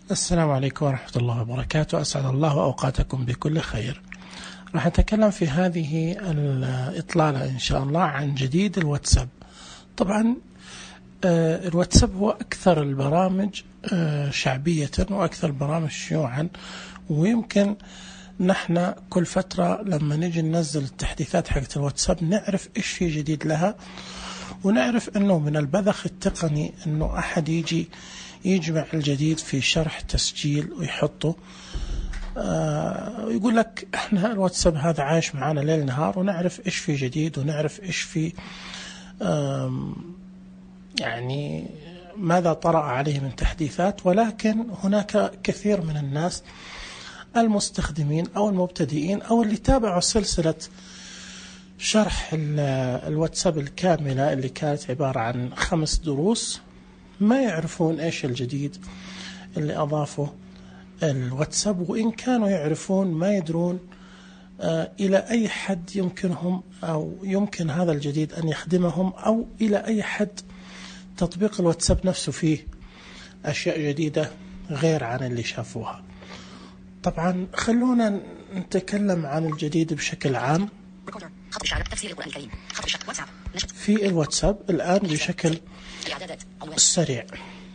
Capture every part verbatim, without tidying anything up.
السلام عليكم ورحمة الله وبركاته. أسعد الله أوقاتكم بكل خير. راح نتكلم في هذه الإطلالة إن شاء الله عن جديد الواتساب. طبعا الواتساب هو أكثر البرامج شعبية وأكثر البرامج شيوعا، ويمكن نحن كل فترة لما نيجي ننزل التحديثات حقت الواتساب نعرف إيش في جديد لها، ونعرف أنه من البذخ التقني أنه أحد يجي يجمع الجديد في شرح تسجيل ويحطه. آه ويقول لك احنا الواتساب هذا عايش معنا ليل نهار، ونعرف ايش في جديد ونعرف ايش في يعني ماذا طرأ عليه من تحديثات. ولكن هناك كثير من الناس المستخدمين او المبتدئين او اللي تابعوا سلسلة شرح الواتساب الكاملة اللي كانت عبارة عن خمس دروس، ما يعرفون ايش الجديد اللي اضافه الواتساب، وان كانوا يعرفون ما يدرون آه الى اي حد يمكنهم او يمكن هذا الجديد ان يخدمهم، او الى اي حد تطبيق الواتساب نفسه فيه اشياء جديدة غير عن اللي شافوها. طبعا خلونا نتكلم عن الجديد بشكل عام في الواتساب الآن بشكل سريع.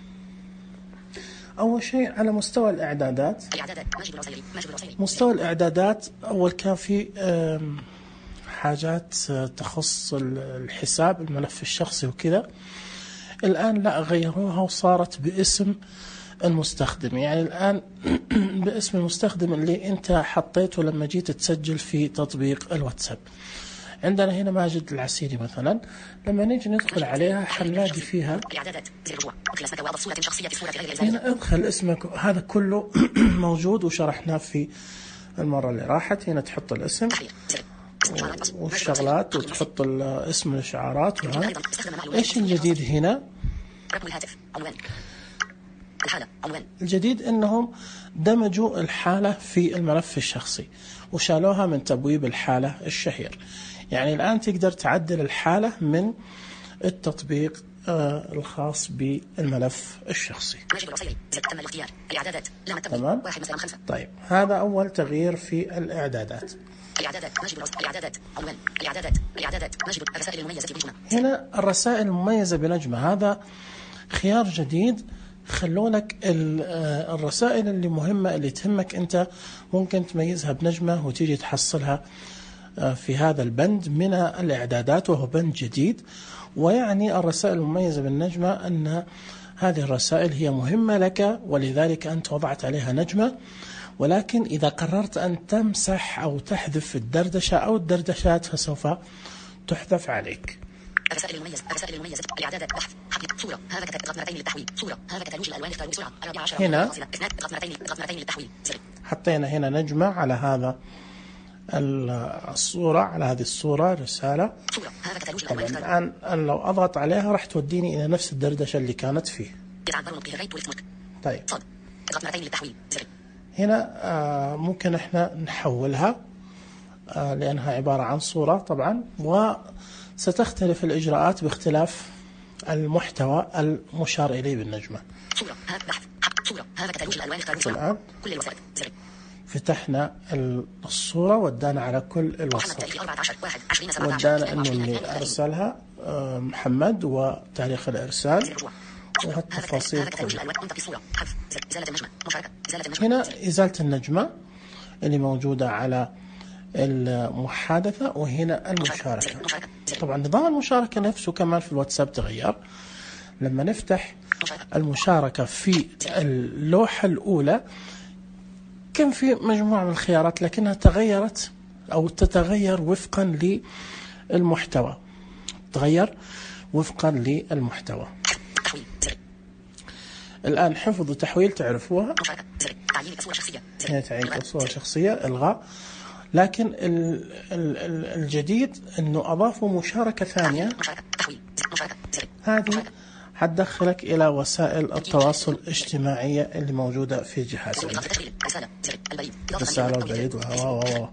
أول شيء على مستوى الإعدادات. مستوى الإعدادات أول كان في حاجات تخص الحساب الملف الشخصي وكذا، الآن لا غيروها وصارت باسم المستخدم. يعني الآن باسم المستخدم اللي أنت حطيته لما جيت تسجل في تطبيق الواتساب. عندنا هنا ماجد العسيري مثلا، لما نيجي ندخل عليها حنلاقي فيها هنا ادخل اسمك، هذا كله موجود وشرحناه في المرة اللي راحت. هنا تحط الاسم والشغلات وتحط اسم الاشعارات. وهذا ايش الجديد هنا؟ الجديد انهم دمجوا الحالة في الملف الشخصي وشالوها من تبويب الحالة الشهير. يعني الآن تقدر تعدل الحالة من التطبيق آه الخاص بالملف الشخصي. تمام؟ طيب هذا أول تغيير في الإعدادات. هنا الرسائل المميزة بنجمة، هذا خيار جديد. خلونك الرسائل اللي مهمة اللي تهمك أنت ممكن تميزها بنجمة وتيجي تحصلها في هذا البند من الإعدادات، وهو بند جديد. ويعني الرسائل المميزة بالنجمة أن هذه الرسائل هي مهمة لك ولذلك أنت وضعت عليها نجمة، ولكن إذا قررت أن تمسح أو تحذف الدردشة أو الدردشات فسوف تحذف عليك. الرسائل المميزة الرسائل المميزة الإعدادات بحث حقيقة صورة هذا كتب اضغط مرتين للتحويل صورة هذا كتالوج الألوان اختاروا بسرعة أربعة عشر هنا اضغط مرتين اضغط مرتين للتحويل. حطينا هنا نجمة على هذا الصورة، على هذه الصورة رسالة. طبعا الآن لو أضغط عليها راح توديني إلى نفس الدردشة اللي كانت فيه. طيب هنا آه ممكن إحنا نحولها آه لأنها عبارة عن صورة طبعا، وستختلف الإجراءات باختلاف المحتوى المشار إليه بالنجمة. صورة هذا بحث صورة هذا كتالوج الألوان اختاروا الآن كل الوسائل. فتحنا الصورة ودانا على كل الوسائل، ودانا انه اللي ارسلها محمد وتاريخ الارسال وهالتفاصيل كلها. هنا ازالة النجمة اللي موجودة على المحادثة، وهنا المشاركة. طبعا نظام المشاركة نفسه كمان في الواتساب تغير. لما نفتح المشاركة في اللوحة الأولى كان في مجموعة من الخيارات لكنها تغيرت أو تتغير وفقا للمحتوى، تغير وفقا للمحتوى. الآن حفظ وتحويل تعرفوها، هي تعيين صورة شخصية إلغاء. لكن ال ال الجديد أنه أضافوا مشاركة ثانية، هذه حتدخلك إلى وسائل التواصل الاجتماعية اللي موجودة في جهازنا. رسالة البريد وهو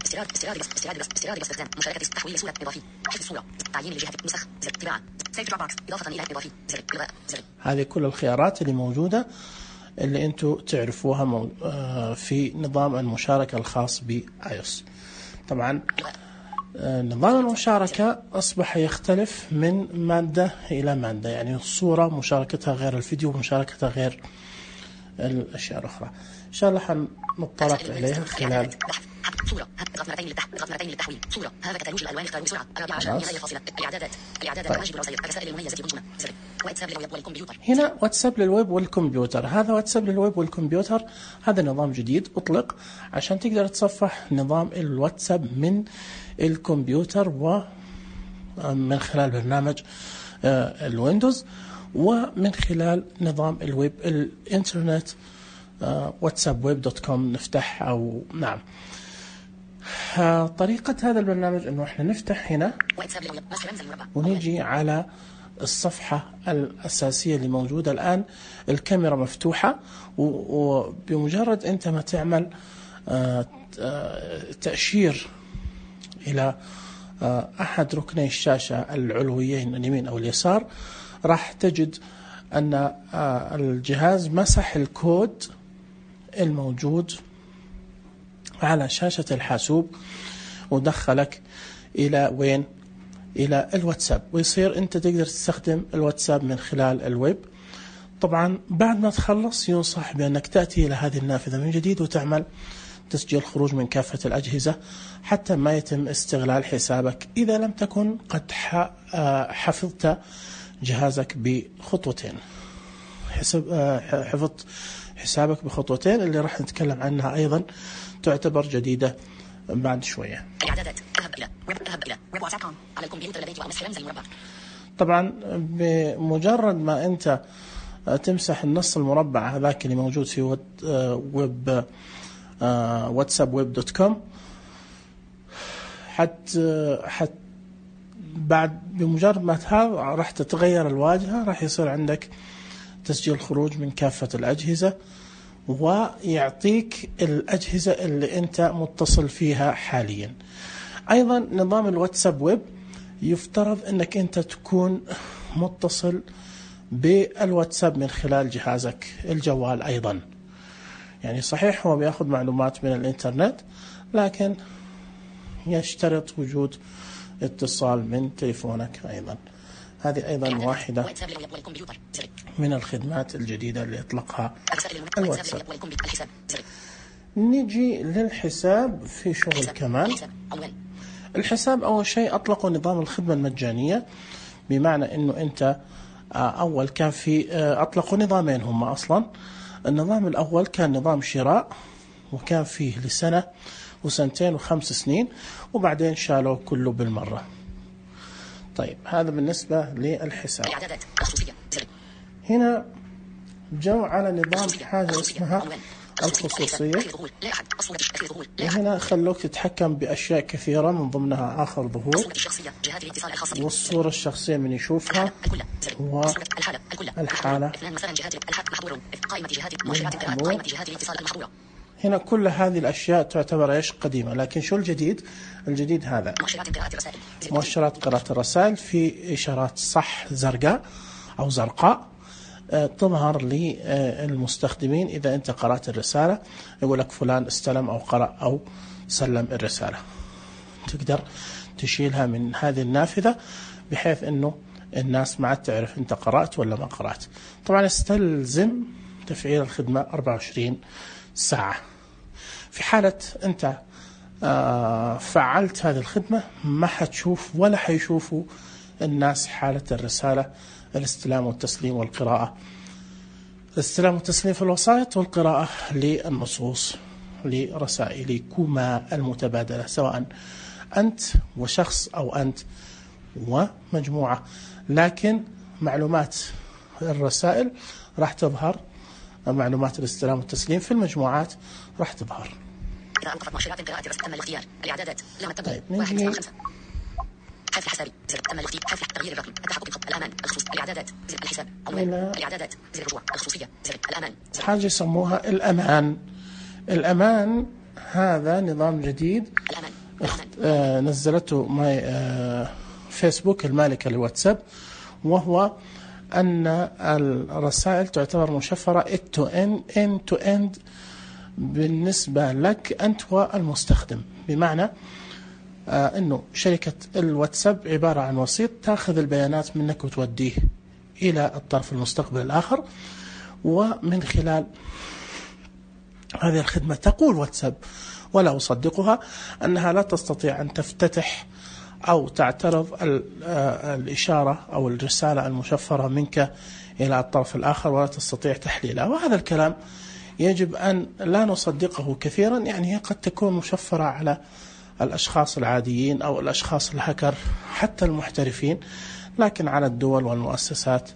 هذه كل الخيارات اللي موجودة اللي أنتوا تعرفوها في نظام المشاركة الخاص بآيوس. طبعا نظام المشاركة أصبح يختلف من مادة إلى مادة، يعني الصورة مشاركتها غير الفيديو مشاركتها غير الأشياء الأخرى. إن شاء الله حنطلق عليها خلال صورة اضغط مرتين للتحويل اضغط مرتين للتحويل صورة هذا كتالوج الالوان اختاروا بسرعه الرابعه عشر نهايه فاصله الاعدادات الاعدادات طيب. واجب الرسائل الرسائل المميزه منشونه واتساب للويب والكمبيوتر. هنا واتساب للويب والكمبيوتر، هذا واتساب للويب والكمبيوتر، هذا نظام جديد أطلق عشان تقدر تصفح نظام الواتساب من الكمبيوتر ومن خلال برنامج الويندوز ومن خلال نظام الويب الانترنت واتساب ويب دوت كوم نفتح أو نعم. طريقة هذا البرنامج انه احنا نفتح هنا ونيجي على الصفحة الأساسية اللي موجودة الآن، الكاميرا مفتوحة، وبمجرد انت ما تعمل تأشير إلى أحد ركني الشاشة العلويين اليمين أو اليسار راح تجد أن الجهاز مسح الكود الموجود على شاشة الحاسوب ودخلك إلى وين؟ إلى الواتساب، ويصير أنت تقدر تستخدم الواتساب من خلال الويب. طبعا بعد ما تخلص ينصح بأنك تأتي إلى هذه النافذة من جديد وتعمل تسجيل خروج من كافة الأجهزة حتى ما يتم استغلال حسابك إذا لم تكن قد حفظت جهازك بخطوتين. حفظت حسابك بخطوتين اللي راح نتكلم عنها أيضا تعتبر جديدة بعد شوية. الاعدادات اذهب الى ويب اذهب الى ويب واتساب كوم على الكمبيوتر لديك وامسح رمز المربع. طبعا بمجرد ما انت تمسح النص المربع هذاك اللي موجود في ويب واتساب ويب دوت كوم حت حت بعد بمجرد ما هذا راح تتغير الواجهة، راح يصير عندك تسجيل خروج من كافة الأجهزة ويعطيك الأجهزة اللي أنت متصل فيها حاليا. أيضا نظام الواتساب ويب يفترض أنك أنت تكون متصل بالواتساب من خلال جهازك الجوال أيضا، يعني صحيح هو بيأخذ معلومات من الإنترنت لكن يشترط وجود اتصال من تليفونك أيضا. هذه أيضا واحدة من الخدمات الجديدة اللي يطلقها الواتساب. نيجي للحساب في شغل كمان. الحساب أول شيء أطلقوا نظام الخدمة المجانية، بمعنى أنه أنت أول كان في أطلقوا نظامين هم أصلا. النظام الأول كان نظام شراء وكان فيه لسنة وسنتين وخمس سنين وبعدين شالوه كله بالمرة. طيب هذا بالنسبة للحساب. هنا جو على نظام حاجة اسمها الخصوصية، وهنا خلوك تتحكم بأشياء كثيرة من ضمنها آخر ظهور والصورة الشخصية من يشوفها والحالة محظورة. هنا كل هذه الأشياء تعتبر إيش قديمة، لكن شو الجديد؟ الجديد هذا مؤشرات قراءة الرسائل في إشارات صح زرقاء أو زرقاء تظهر للمستخدمين إذا أنت قرأت الرسالة، يقول لك فلان استلم أو قرأ أو سلم الرسالة. تقدر تشيلها من هذه النافذة بحيث أنه الناس ما عاد تعرف أنت قرأت ولا ما قرأت. طبعا يستلزم تفعيل الخدمة أربعة وعشرين ساعة. في حالة أنت فعلت هذه الخدمة ما حتشوف ولا حيشوفوا الناس حالة الرسالة الاستلام والتسليم والقراءة، الاستلام والتسليم في الوسائط والقراءة للنصوص لرسائلكما المتبادلة، سواء أنت وشخص أو أنت ومجموعة، لكن معلومات الرسائل راح تظهر، معلومات الاستلام والتسليم في المجموعات راح تظهر. إذا أوقفت مؤشرات القراءة تم الاختيار. الإعدادات لم تبدأ. طيب نجي حذف حسابي زر تم الاختيار. حذف تغيير الرقم التحقق خط الأمان الخصوص الإعدادات زر الحساب عنوان الإعدادات زر الرجوع الخصوصية زر الأمان زر. حاجة يسموها الأمان. الأمان هذا نظام جديد الأمان. آه نزلته ماي آه فيسبوك المالكة للواتساب، وهو أن الرسائل تعتبر مشفرة end to end, end to end بالنسبة لك أنت والمستخدم. بمعنى آه أنه شركة الواتساب عبارة عن وسيط تأخذ البيانات منك وتوديه إلى الطرف المستقبل الآخر، ومن خلال هذه الخدمة تقول واتساب، ولا أصدقها، أنها لا تستطيع أن تفتتح أو تعترض الإشارة أو الرسالة المشفرة منك إلى الطرف الآخر، ولا تستطيع تحليلها. وهذا الكلام يجب أن لا نصدقه كثيرا. يعني هي قد تكون مشفرة على الأشخاص العاديين أو الأشخاص الهكر حتى المحترفين، لكن على الدول والمؤسسات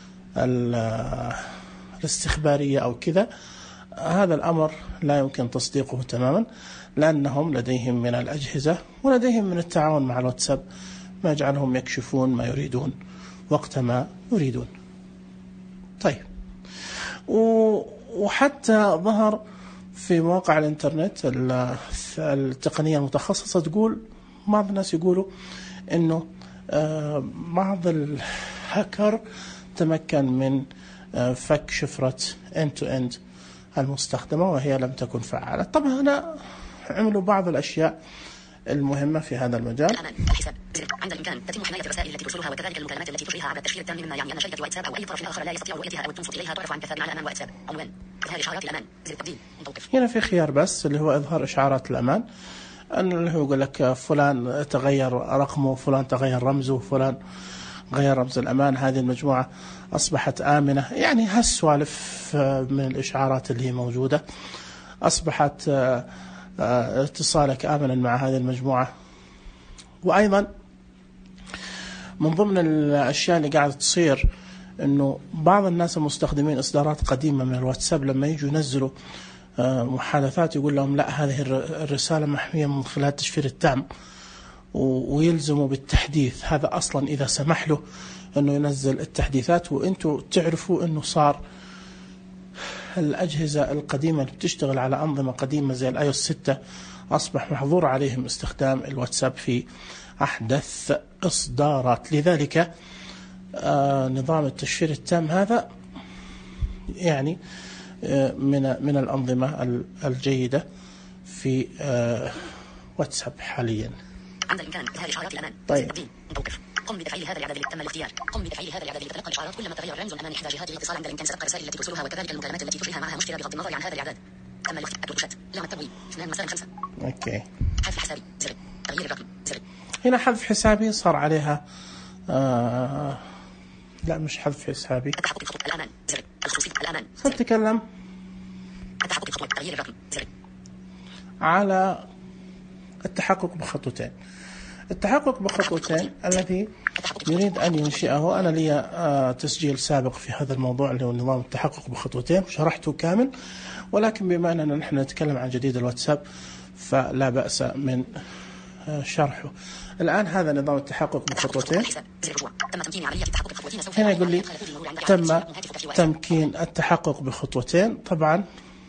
الاستخبارية أو كذا هذا الأمر لا يمكن تصديقه تماما، لأنهم لديهم من الأجهزة ولديهم من التعاون مع الواتساب ما يجعلهم يكشفون ما يريدون وقت ما يريدون. طيب، وحتى ظهر في مواقع الانترنت التقنية المتخصصة تقول، بعض الناس يقولوا إنه بعض الهاكر تمكن من فك شفرة end to end المستخدمة وهي لم تكن فعالة. طبعا هنا عملوا بعض الأشياء المهمة في هذا المجال. الأمان الحساب عند الإمكان تتم حماية الرسائل التي توصلها وكذلك المكالمات التي تجريها عبر التشفير التام، مما يعني أن شركة واتساب أو أي طرف آخر لا يستطيع رؤيتها أو التنصت إليها تعرف عن كثير على أمان واتساب. عنوان إظهار إشعارات الأمان زر التبديل متوقف. هنا في خيار بس اللي هو إظهار إشعارات الأمان، أن اللي هو يقول لك فلان تغير رقمه، فلان تغير رمزه، فلان غير رمز الأمان، هذه المجموعة أصبحت آمنة. يعني هالسوالف من الإشعارات اللي هي موجودة أصبحت اتصالك آمنا مع هذه المجموعة. وأيضا من ضمن الأشياء اللي قاعدة تصير أنه بعض الناس المستخدمين إصدارات قديمة من الواتساب لما يجوا ينزلوا محادثات يقول لهم لا هذه الرسالة محمية من خلال التشفير التام، ويلزموا بالتحديث. هذا أصلا إذا سمح له أنه ينزل التحديثات، وأنتوا تعرفوا أنه صار الأجهزة القديمة اللي بتشتغل على أنظمة قديمة زي الآي أو إس ستة أصبح محظور عليهم استخدام الواتساب في أحدث إصدارات. لذلك آه نظام التشفير التام هذا يعني آه من من الأنظمة الجيدة في آه واتساب حاليا. عند الإمكان إظهار إشعارات الأمان. طيب. متوقف. قم بتفعيل هذا الإعداد اللي تم الاختيار. قم بتفعيل هذا الإعداد اللي تتلقى الإشعارات كلما تغير رمز الأمان إحدى جهات الاتصال. عند الإمكان ستبقى الرسائل التي ترسلها وكذلك المكالمات التي تجريها معها مشكلة بغض النظر عن هذا الإعداد. تم الاختيار. الدروشات. لام التبويب. اثنان مساء خمسة. أوكي. حذف حسابي. زر. تغيير الرقم. زر. هنا حذف حسابي صار عليها آه لا مش حذف حسابي. التحقق بخطوة الأمان. زر. الخصوصية. الأمان. سنتكلم التحقق بخطوة تغيير الرقم. زر. على التحقق بخطوتين. التحقق بخطوتين الذي يريد أن ينشئه، أنا لي تسجيل سابق في هذا الموضوع اللي هو نظام التحقق بخطوتين شرحته كامل، ولكن بما أننا نحن نتكلم عن جديد الواتساب فلا بأس من شرحه. الآن هذا نظام التحقق بخطوتين. هنا يقول لي تم تمكين التحقق بخطوتين. طبعا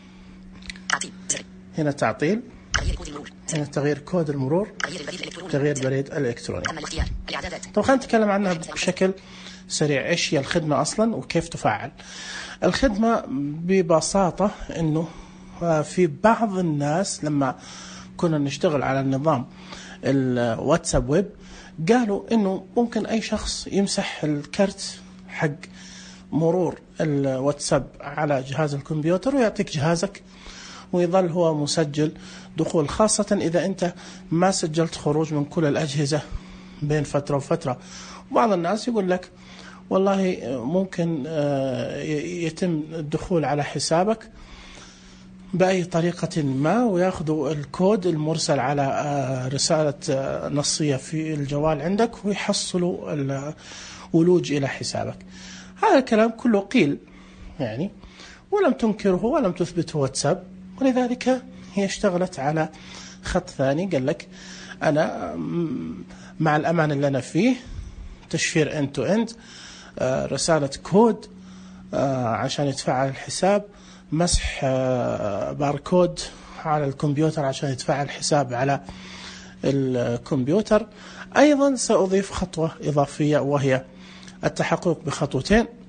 هنا تعطيل، هنا تغيير كود المرور، تغيير بريد الإلكتروني. طب خلينا نتكلم عنها بشكل سريع. إيش هي الخدمة أصلا وكيف تفعل الخدمة؟ ببساطة إنه في بعض الناس لما كنا نشتغل على النظام الواتساب ويب قالوا إنه ممكن أي شخص يمسح الكرت حق مرور الواتساب على جهاز الكمبيوتر ويعطيك جهازك ويظل هو مسجل دخول، خاصة إذا أنت ما سجلت خروج من كل الأجهزة بين فترة وفترة. بعض الناس يقول لك والله ممكن يتم الدخول على حسابك بأي طريقة ما ويأخذوا الكود المرسل على رسالة نصية في الجوال عندك ويحصلوا الولوج إلى حسابك. هذا الكلام كله قيل يعني، ولم تنكره ولم تثبته واتساب، ولذلك هي اشتغلت على خط ثاني. قال لك أنا مع الأمان اللي أنا فيه تشفير end to end، رسالة كود عشان يتفعل الحساب، مسح باركود على الكمبيوتر عشان يتفعل الحساب على الكمبيوتر. أيضا سأضيف خطوة إضافية وهي التحقق بخطوتين.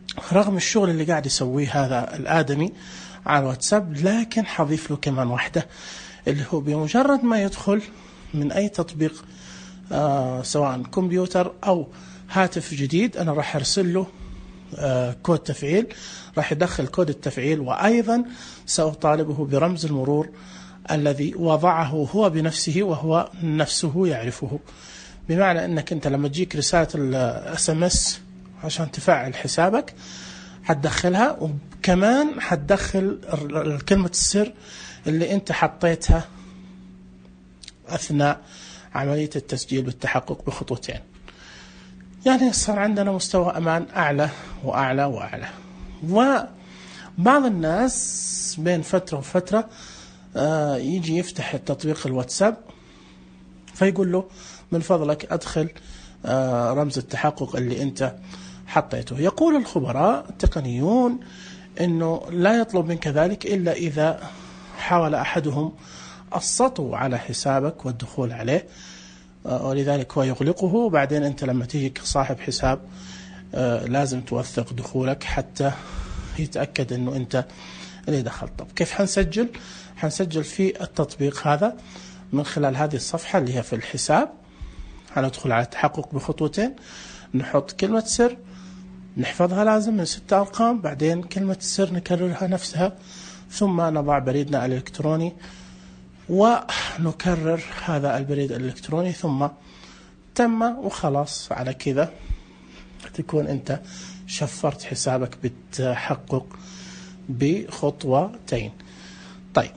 رغم الشغل اللي قاعد يسويه هذا الآدمي على الواتساب، لكن حضيف له كمان واحدة، اللي هو بمجرد ما يدخل من أي تطبيق آه سواء كمبيوتر أو هاتف جديد، أنا راح أرسل له آه كود تفعيل، راح يدخل كود التفعيل، وأيضا سأطالبه برمز المرور الذي وضعه هو بنفسه وهو نفسه يعرفه. بمعنى أنك أنت لما تجيك رسالة الاس ام اس عشان تفعل حسابك حتدخلها، وكمان حتدخل كلمة السر اللي أنت حطيتها أثناء عملية التسجيل والتحقق بخطوتين. يعني صار عندنا مستوى أمان أعلى وأعلى وأعلى. وبعض الناس بين فترة وفترة آه يجي يفتح التطبيق الواتساب فيقول له من فضلك أدخل آه رمز التحقق اللي أنت حطيته. يقول الخبراء التقنيون أنه لا يطلب منك ذلك إلا إذا حاول أحدهم السطو على حسابك والدخول عليه، ولذلك هو يغلقه، وبعدين أنت لما تيجي صاحب حساب لازم توثق دخولك حتى يتأكد أنه أنت اللي دخلت. طب كيف حنسجل؟ حنسجل في التطبيق هذا من خلال هذه الصفحة اللي هي في الحساب. هندخل على التحقق بخطوتين، نحط كلمة سر نحفظها لازم من ستة أرقام، بعدين كلمة السر نكررها نفسها، ثم نضع بريدنا الإلكتروني ونكرر هذا البريد الإلكتروني، ثم تم، وخلاص على كذا تكون أنت شفرت حسابك بالتحقق بخطوتين. طيب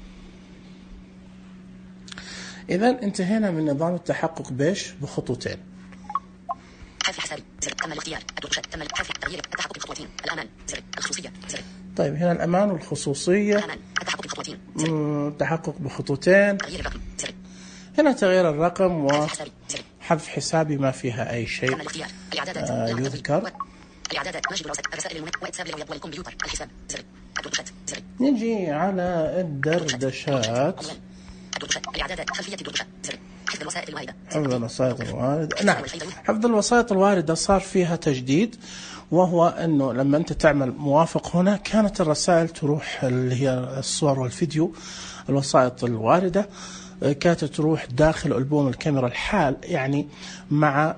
إذن انتهينا من نظام التحقق بيش بخطوتين. حذف حسابي زر، تم الاختيار، الدرجات، تم حذف تغيير التحقق بخطوتين، الأمان زر، الخصوصية زر. طيب هنا الأمان والخصوصية، الأمان التحقق بخطوتين زر. التحقق بخطوتين، تغيير الرقم زر. هنا تغيير الرقم وحذف حسابي ما فيها أي شيء. تم الاختيار، الإعدادات آه يذكر الإعدادات، ماجد الرسائل المهمة واتساب والكمبيوتر، الحساب زر، الدرجات زر. نجي على الدردشات، الإعدادات، خلفية الدردشات زر. حفظ الوسائط الواردة، حفظ الوسائط الواردة. نعم، حفظ الوسائط الواردة صار فيها تجديد، وهو أنه لما أنت تعمل موافق هنا كانت الرسائل تروح اللي هي الصور والفيديو، الوسائط الواردة كانت تروح داخل ألبوم الكاميرا الحال، يعني مع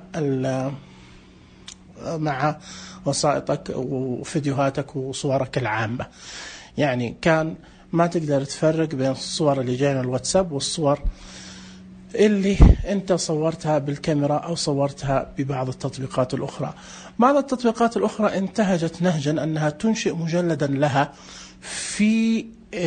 مع وسائطك وفيديوهاتك وصورك العامة. يعني كان ما تقدر تفرق بين الصور اللي جاية من الواتساب والصور اللي انت صورتها بالكاميرا او صورتها ببعض التطبيقات الاخرى. بعض التطبيقات الاخرى انتهجت نهجا انها تنشئ مجلدا لها في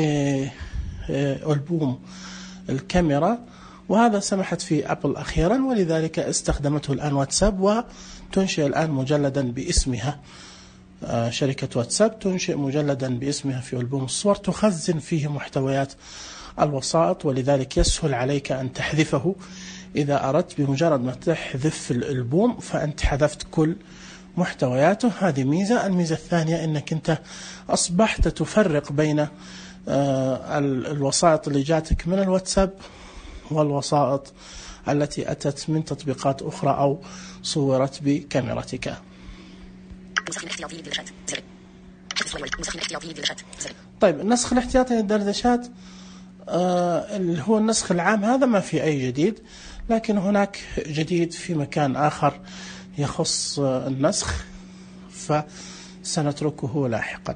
ألبوم الكاميرا، وهذا سمحت فيه ابل اخيرا، ولذلك استخدمته الان واتساب، وتنشئ الان مجلدا باسمها. شركة واتساب تنشئ مجلدا باسمها في ألبوم الصور تخزن فيه محتويات الوسائط، ولذلك يسهل عليك أن تحذفه إذا أردت. بمجرد ما تحذف الألبوم فأنت حذفت كل محتوياته. هذه ميزة. الميزة الثانية أنك أنت أصبحت تفرق بين الوسائط اللي جاتك من الواتساب والوسائط التي أتت من تطبيقات أخرى أو صورت بكاميرتك. طيب النسخ الاحتياطي للدردشات آه اللي هو النسخ العام، هذا ما في أي جديد، لكن هناك جديد في مكان آخر يخص آه النسخ، فسنتركه لاحقا.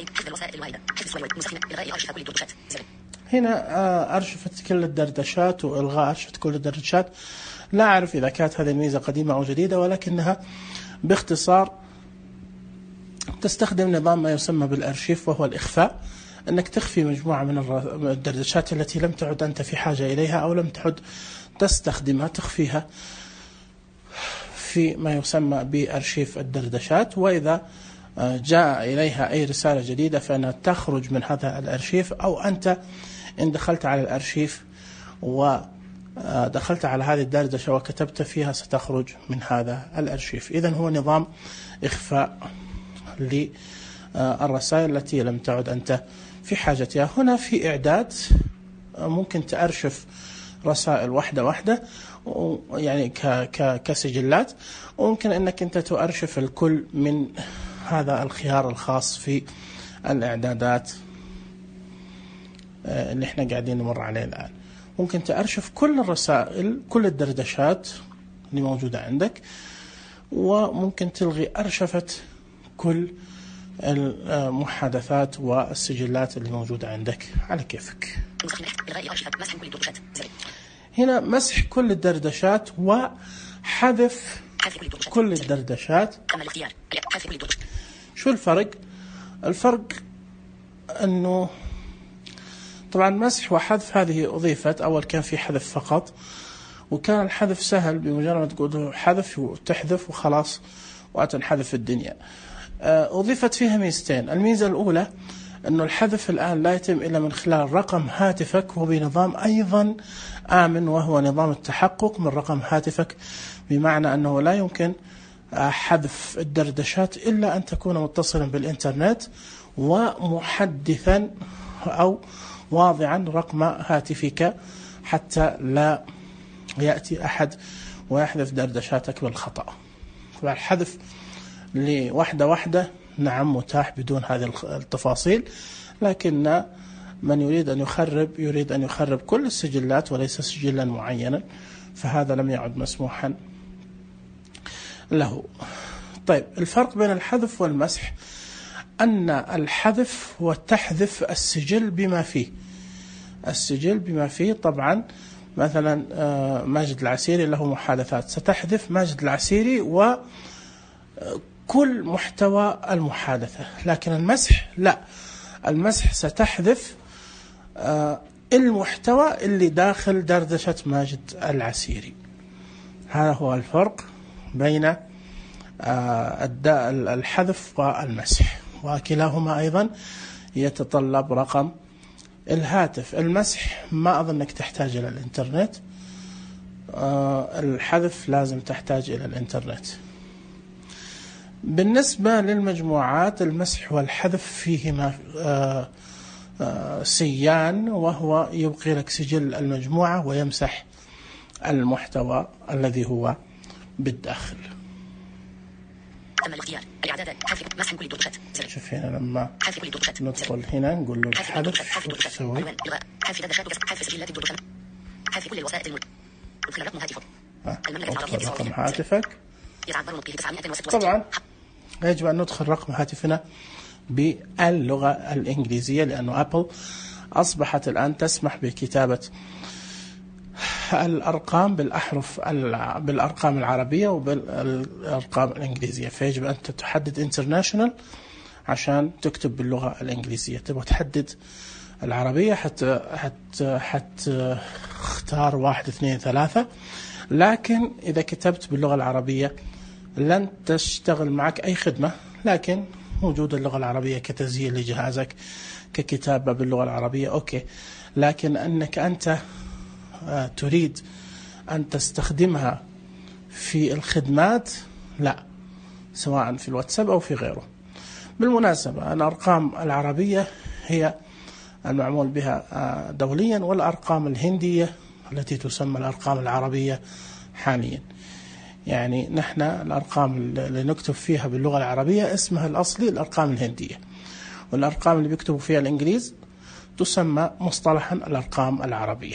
هنا آه أرشفة كل الدردشات وإلغاء أرشفة كل الدردشات. لا أعرف إذا كانت هذه الميزة قديمة أو جديدة، ولكنها باختصار تستخدم نظام ما يسمى بالأرشيف، وهو الإخفاء، أنك تخفي مجموعة من الدردشات التي لم تعد أنت في حاجة إليها أو لم تعد تستخدمها، تخفيها في ما يسمى بأرشيف الدردشات. وإذا جاء إليها أي رسالة جديدة فإنها تخرج من هذا الأرشيف، أو أنت إن دخلت على الأرشيف ودخلت على هذه الدردشة وكتبت فيها ستخرج من هذا الأرشيف. إذن هو نظام إخفاء للرسائل التي لم تعد أنت في حاجتها. هنا في إعداد ممكن تأرشف رسائل واحدة واحدة، يعني كسجلات، وممكن أنك أنت تؤرشف الكل من هذا الخيار الخاص في الإعدادات اللي احنا قاعدين نمر عليه الآن. ممكن تأرشف كل الرسائل، كل الدردشات اللي موجودة عندك، وممكن تلغي أرشفة كل المحادثات والسجلات اللي موجودة عندك على كيفك. هنا مسح كل الدردشات وحذف كل الدردشات. شو الفرق؟ الفرق أنه طبعا مسح وحذف هذه أضيفت، أول كان في حذف فقط، وكان الحذف سهل، بمجرد ما تقول حذف وتحذف وخلاص وتنحذف الدنيا. أضيفت فيها ميزتين. الميزة الأولى أنه الحذف الآن لا يتم إلا من خلال رقم هاتفك، وبنظام أيضا آمن وهو نظام التحقق من رقم هاتفك، بمعنى أنه لا يمكن حذف الدردشات إلا أن تكون متصلا بالإنترنت ومحدثا أو واضعا رقم هاتفك، حتى لا يأتي أحد ويحذف دردشاتك بالخطأ. فالحذف لوحدة واحدة نعم متاح بدون هذه التفاصيل، لكن من يريد أن يخرب يريد أن يخرب كل السجلات وليس سجلا معينا، فهذا لم يعد مسموحا له. طيب، الفرق بين الحذف والمسح أن الحذف هو تحذف السجل بما فيه. السجل بما فيه طبعا مثلا ماجد العسيري له محادثات، ستحذف ماجد العسيري وكل محتوى المحادثة. لكن المسح لا، المسح ستحذف المحتوى اللي داخل دردشة ماجد العسيري. هذا هو الفرق بين الحذف والمسح، وكلاهما أيضا يتطلب رقم الهاتف. المسح ما أظنك تحتاج إلى الإنترنت، الحذف لازم تحتاج إلى الإنترنت. بالنسبة للمجموعات، المسح والحذف فيهما سيان، وهو يبقي لك سجل المجموعة ويمسح المحتوى الذي هو بالداخل. تم الاختيار. الإعدادات. حذف مسح كل الدردشات. شوف هنا لما حذف كل الدردشات. ندخل هنا نقول له الحذف شو تسوي؟ حذف دردشات، حذف سجلات الدردشات، حذف كل الوسائل المد. ادخل رقم هاتفك. المملكة العربية السعودية. رقم هاتفك. يتعبر به تسعمائة وستة وستين. طبعا يجب أن ندخل رقم هاتفنا باللغة الإنجليزية، لأنه أبل أصبحت الآن تسمح بكتابة الأرقام بالأحرف بالأرقام العربية وبالأرقام الإنجليزية، فيجب أن تحدد international عشان تكتب باللغة الإنجليزية. تبغى تحدد العربية حتى حتى حتى اختار واحد اثنين ثلاثة، لكن إذا كتبت باللغة العربية لن تشتغل معك أي خدمة. لكن موجودة اللغة العربية كتسجيل لجهازك، ككتابة باللغة العربية، أوكي. لكن أنك أنت تريد أن تستخدمها في الخدمات لا، سواء في الواتساب أو في غيره. بالمناسبة الأرقام العربية هي المعمول بها دوليا، والأرقام الهندية التي تسمى الأرقام العربية حاليا. يعني نحن الأرقام اللي نكتب فيها باللغة العربية اسمها الأصلي الأرقام الهندية، والأرقام اللي بيكتبوا فيها الإنجليز تسمى مصطلحا الأرقام العربية.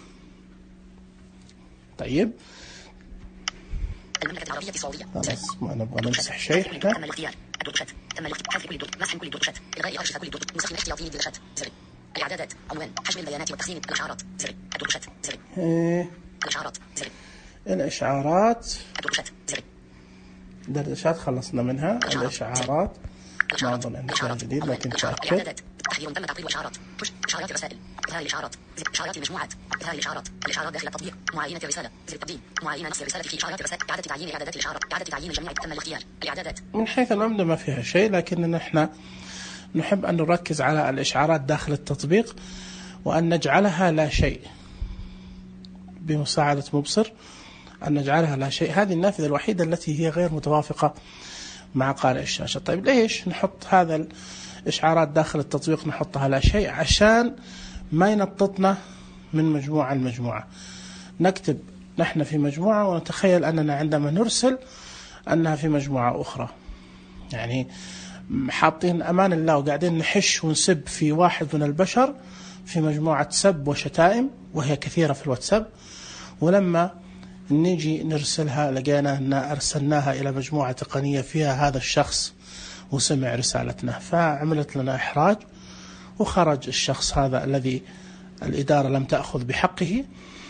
طيب، المملكة العربية السعودية. خلاص ما نبغى نمسح شيء. تم الاختيار. الدردشات. تم الاختيار. حذف كل الدردشات. مسح كل الدردشات. إلغاء أرشفة كل الدردشات. نسخ احتياطي للدردشات. زر. الإعدادات. عنوان. حجم البيانات والتخزين. الإشعارات. زر. الدردشات. زر. إيه. الإشعارات. زر. الإشعارات. الدردشات. زر. الدردشات خلصنا منها. الإشعارات ما أظن عندي شيء جديد، لكن تأكد. تحذير تم تعطيل الإشعارات. إشعارات الرسائل. إظهار الإشعارات. إشعارات المجموعات. إظهار الإشعارات. الإشعارات داخل التطبيق. معاينة الرسالة. زر التبديل. معاينة نص الرسالة في إشعارات الرسائل. إعادة تعيين إعدادات الإشعارات. إعادة تعيين الجميع. تم الاختيار. الإعدادات. من حيث العمدة ما فيها شيء، لكن نحن نحب أن نركز على الإشعارات داخل التطبيق، وأن نجعلها لا شيء بمساعدة مبصر، أن نجعلها لا شيء. هذه النافذة الوحيدة التي هي غير متوافقة مع قارئ الشاشة. طيب ليش نحط هذا الإشعارات داخل التطبيق نحطها لا شيء؟ عشان ما ينططنا من مجموعة لمجموعة. نكتب نحن في مجموعة ونتخيل أننا عندما نرسل أنها في مجموعة أخرى. يعني حاطين أمان الله وقاعدين نحش ونسب في واحد من البشر في مجموعة سب وشتائم وهي كثيرة في الواتساب، ولما نيجي نرسلها لقينا أن أرسلناها إلى مجموعة تقنية فيها هذا الشخص وسمع رسالتنا، فعملت لنا إحراج، وخرج الشخص هذا الذي الإدارة لم تأخذ بحقه.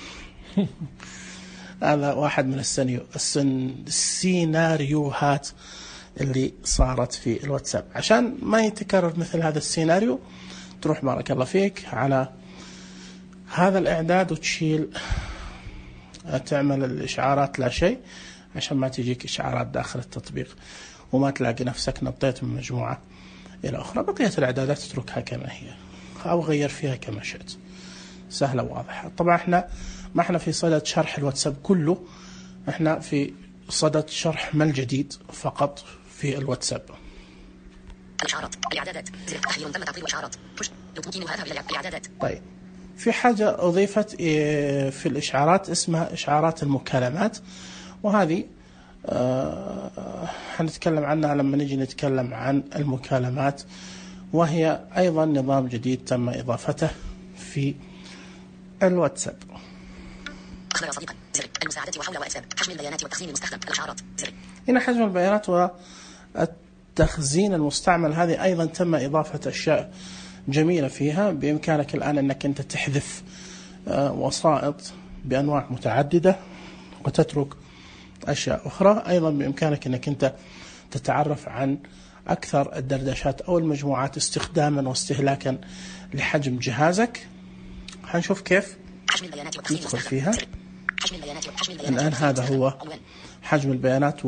هذا واحد من السيناريو السيناريوهات اللي صارت في الواتساب. عشان ما يتكرر مثل هذا السيناريو تروح بارك الله فيك على هذا الإعداد وتشيل تعمل الإشعارات لا شيء عشان ما تجيك إشعارات داخل التطبيق وما تلاقي نفسك نطيت من مجموعة إلى أخرى. بقية الإعدادات تتركها كما هي أو غير فيها كما شئت، سهلة وواضحة. طبعا احنا ما احنا في صدد شرح الواتساب كله، احنا في صدد شرح ما الجديد فقط في الواتساب. الإشعارات، الإعدادات، أخيرا تم تعطيل إشعارات، يمكن هذا إلى الإعدادات. طيب في حاجة أضيفت في الإشعارات اسمها إشعارات المكالمات، وهذه أه هنتكلم عنها لما نجي نتكلم عن المكالمات، وهي أيضا نظام جديد تم إضافته في الواتساب. أخبر صديقا زر المساعدة وحول واتساب حجم البيانات والتخزين المستخدم الإشعارات زر. هنا حجم البيانات والتخزين المستعمل هذه أيضا تم إضافة أشياء جميلة فيها. بإمكانك الآن أنك أنت تحذف وسائط بأنواع متعددة وتترك أشياء أخرى. أيضا بإمكانك أنك أنت تتعرف عن أكثر الدردشات أو المجموعات استخداما واستهلاكا لحجم جهازك. هنشوف كيف ندخل فيها. الآن هذا هو حجم البيانات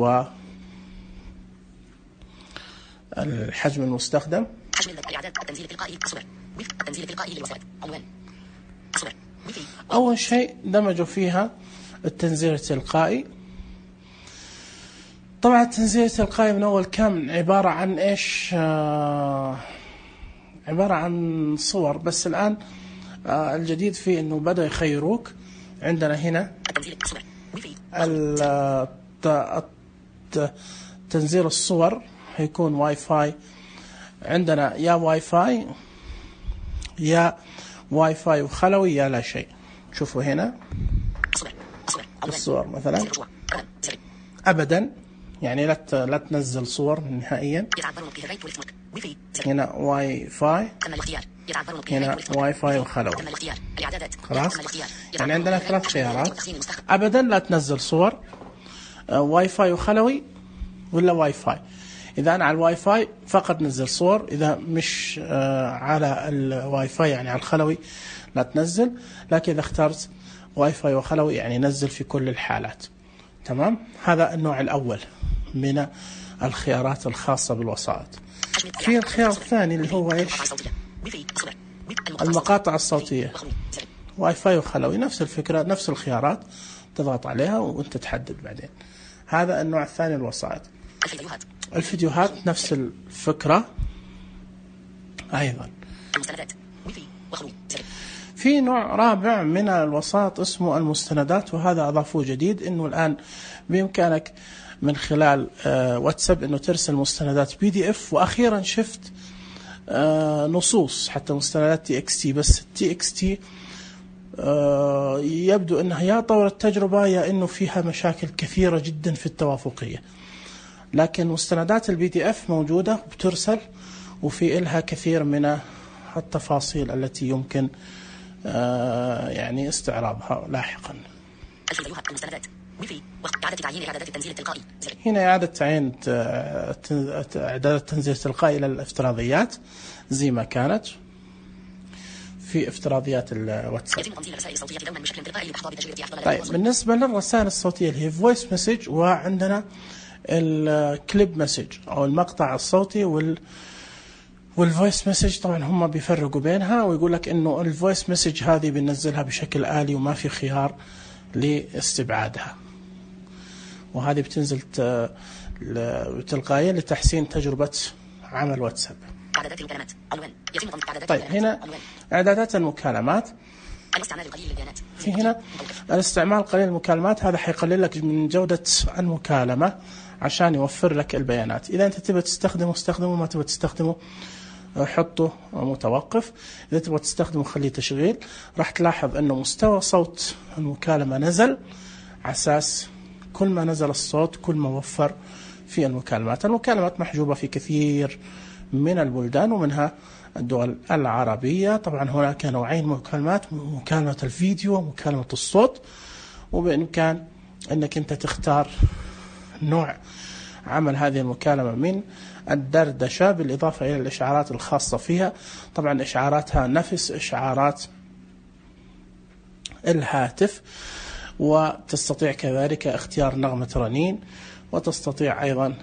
والحجم المستخدم. حجم الإعداد التنزيل التلقائي الصور التنزيل التلقائي للوسائط عنوان الصور. أول شيء دمجوا فيها التنزيل التلقائي. طبعا التنزيل التلقائي من أول كان عبارة عن إيش؟ آه عبارة عن صور، بس الآن آه الجديد فيه إنه بدأ يخيروك. عندنا هنا تنزيل الصور هيكون واي فاي، عندنا يا واي فاي يا واي فاي وخلوي يا لا شيء. شوفوا هنا الصور مثلا أبدا، يعني لا لا تنزل صور نهائيا. هنا واي فاي، هنا واي فاي وخلوي. خلاص، يعني عندنا ثلاث خيارات. أبدا لا تنزل صور، واي فاي وخلوي، ولا واي فاي. إذا أنا على الواي فاي فقط نزل صور، إذا مش على الواي فاي يعني على الخلوي لا تنزل. لكن إذا اخترت واي فاي وخلوي يعني نزل في كل الحالات. تمام، هذا النوع الأول من الخيارات الخاصة بالوسائط. في الخيار الثاني اللي هو إيش؟ المقاطع الصوتية، واي فاي وخلوي، نفس الفكرة نفس الخيارات، تضغط عليها وانت تحدد بعدين. هذا النوع الثاني الوسائط. الفيديوهات نفس الفكرة أيضا. في نوع رابع من الوسائط اسمه المستندات، وهذا أضافوه جديد، إنه الآن بإمكانك من خلال واتساب إنه ترسل مستندات بي دي اف. وأخيرا شفت نصوص حتى مستندات تي اكس تي، بس التي اكس تي يبدو أنها يا طور التجربة يا إنه فيها مشاكل كثيرة جدا في التوافقية. لكن مستندات البي دي اف موجودة بترسل، وفي إلها كثير من التفاصيل التي يمكن يعني استعراضها لاحقا. هنا إعادة تعيين إعادة تنزيل تلقائي إلى الافتراضيات زي ما كانت في افتراضيات الواتساب. طيب بالنسبة للرسائل الصوتية اللي هي فويس مسج، وعندنا الكليب مسج أو المقطع الصوتي وال والفويس مسج. طبعا هم بيفرقوا بينها ويقول لك إنه الفويس مسج هذه بننزلها بشكل آلي وما في خيار لاستبعادها، وهذه بتنزل تلقائيا لتحسين تجربة عمل واتساب. طيب هنا إعدادات المكالمات. الاستعمال القليل للبيانات. في هنا الاستعمال قليل المكالمات، هذا حيقلل لك من جودة المكالمة عشان يوفر لك البيانات. إذا أنت تبغى تستخدمه استخدمه، ما تبغى تستخدمه حطه متوقف. إذا تبغى تستخدمه خليه تشغيل. راح تلاحظ أنه مستوى صوت المكالمة نزل، على أساس كل ما نزل الصوت كل ما وفر في المكالمات. المكالمات محجوبة في كثير من البلدان ومنها الدول العربية. طبعا هناك نوعين مكالمات، مكالمة الفيديو ومكالمة الصوت، وبإمكان أنك أنت تختار نوع عمل هذه المكالمة من الدردشة، بالإضافة إلى الإشعارات الخاصة فيها. طبعا إشعاراتها نفس إشعارات الهاتف، وتستطيع كذلك اختيار نغمة رنين، وتستطيع أيضا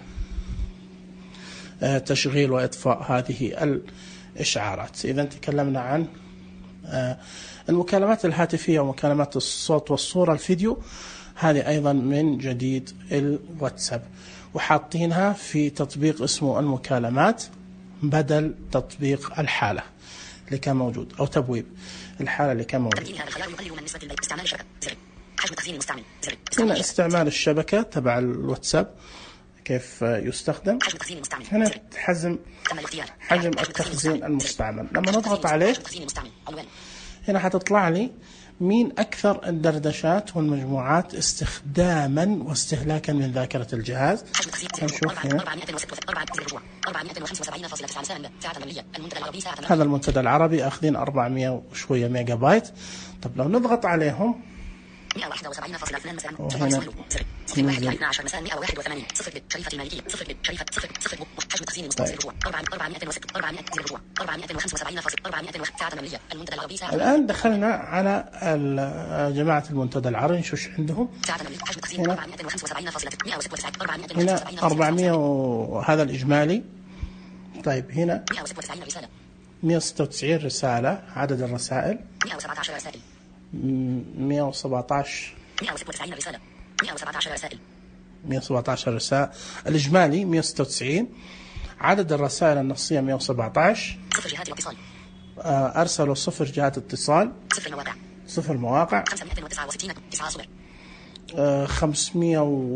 تشغيل وإطفاء هذه الإشعارات. إذا تكلمنا عن المكالمات الهاتفية ومكالمات الصوت والصورة الفيديو، هذه أيضا من جديد الواتساب، وحاطينها في تطبيق اسمه المكالمات بدل تطبيق الحالة اللي كان موجود، أو تبويب الحالة اللي كان موجود. هنا استعمال الشبكة تبع الواتساب كيف يستخدم. هنا حجم حجم التخزين المستعمل. لما نضغط عليه هنا حتطلع لي مين أكثر الدردشات والمجموعات استخداما واستهلاكا من ذاكرة الجهاز. نشوف هنا هذا المنتدى العربي أخذين أربعمائة وشوية ميجا بايت. طب لو نضغط عليهم مئة وواحد وسبعين فاصلة اثنين مساء وهنا صفر واحد اثنا عشر مساء مئة وواحد وثمانين صفر بت شريفة المالكية صفر بت شريفة صفر صفر حجم تخزين مستوى الرجوع أربعمائة وستة أربعمائة الرجوع أربعمائة وخمسة وسبعين فاصلة أربعمائة ساعة مملية. المنتدى العربي ساعة. الآن دخلنا على جماعة المنتدى العربي نشوف عندهم هنا هنا أربعمائة وهذا الإجمالي. طيب هنا مئة وستة وتسعين رسالة مئة وستة وتسعين رسالة. عدد الرسائل مئة وسبعة عشر رسائل مئة وسبعة عشر مئة وستة وتسعين رسالة مئة وسبعة عشر رسائل مئة وسبعة عشر رسالة. الإجمالي مئة وستة وتسعين. عدد الرسائل النصية مئة وسبعة عشر. صفر جهات اتصال. أرسلوا صفر جهات اتصال. صفر مواقع. صفر مواقع. خمسمائة وتسعة وستين تسعة صور. خمسمائة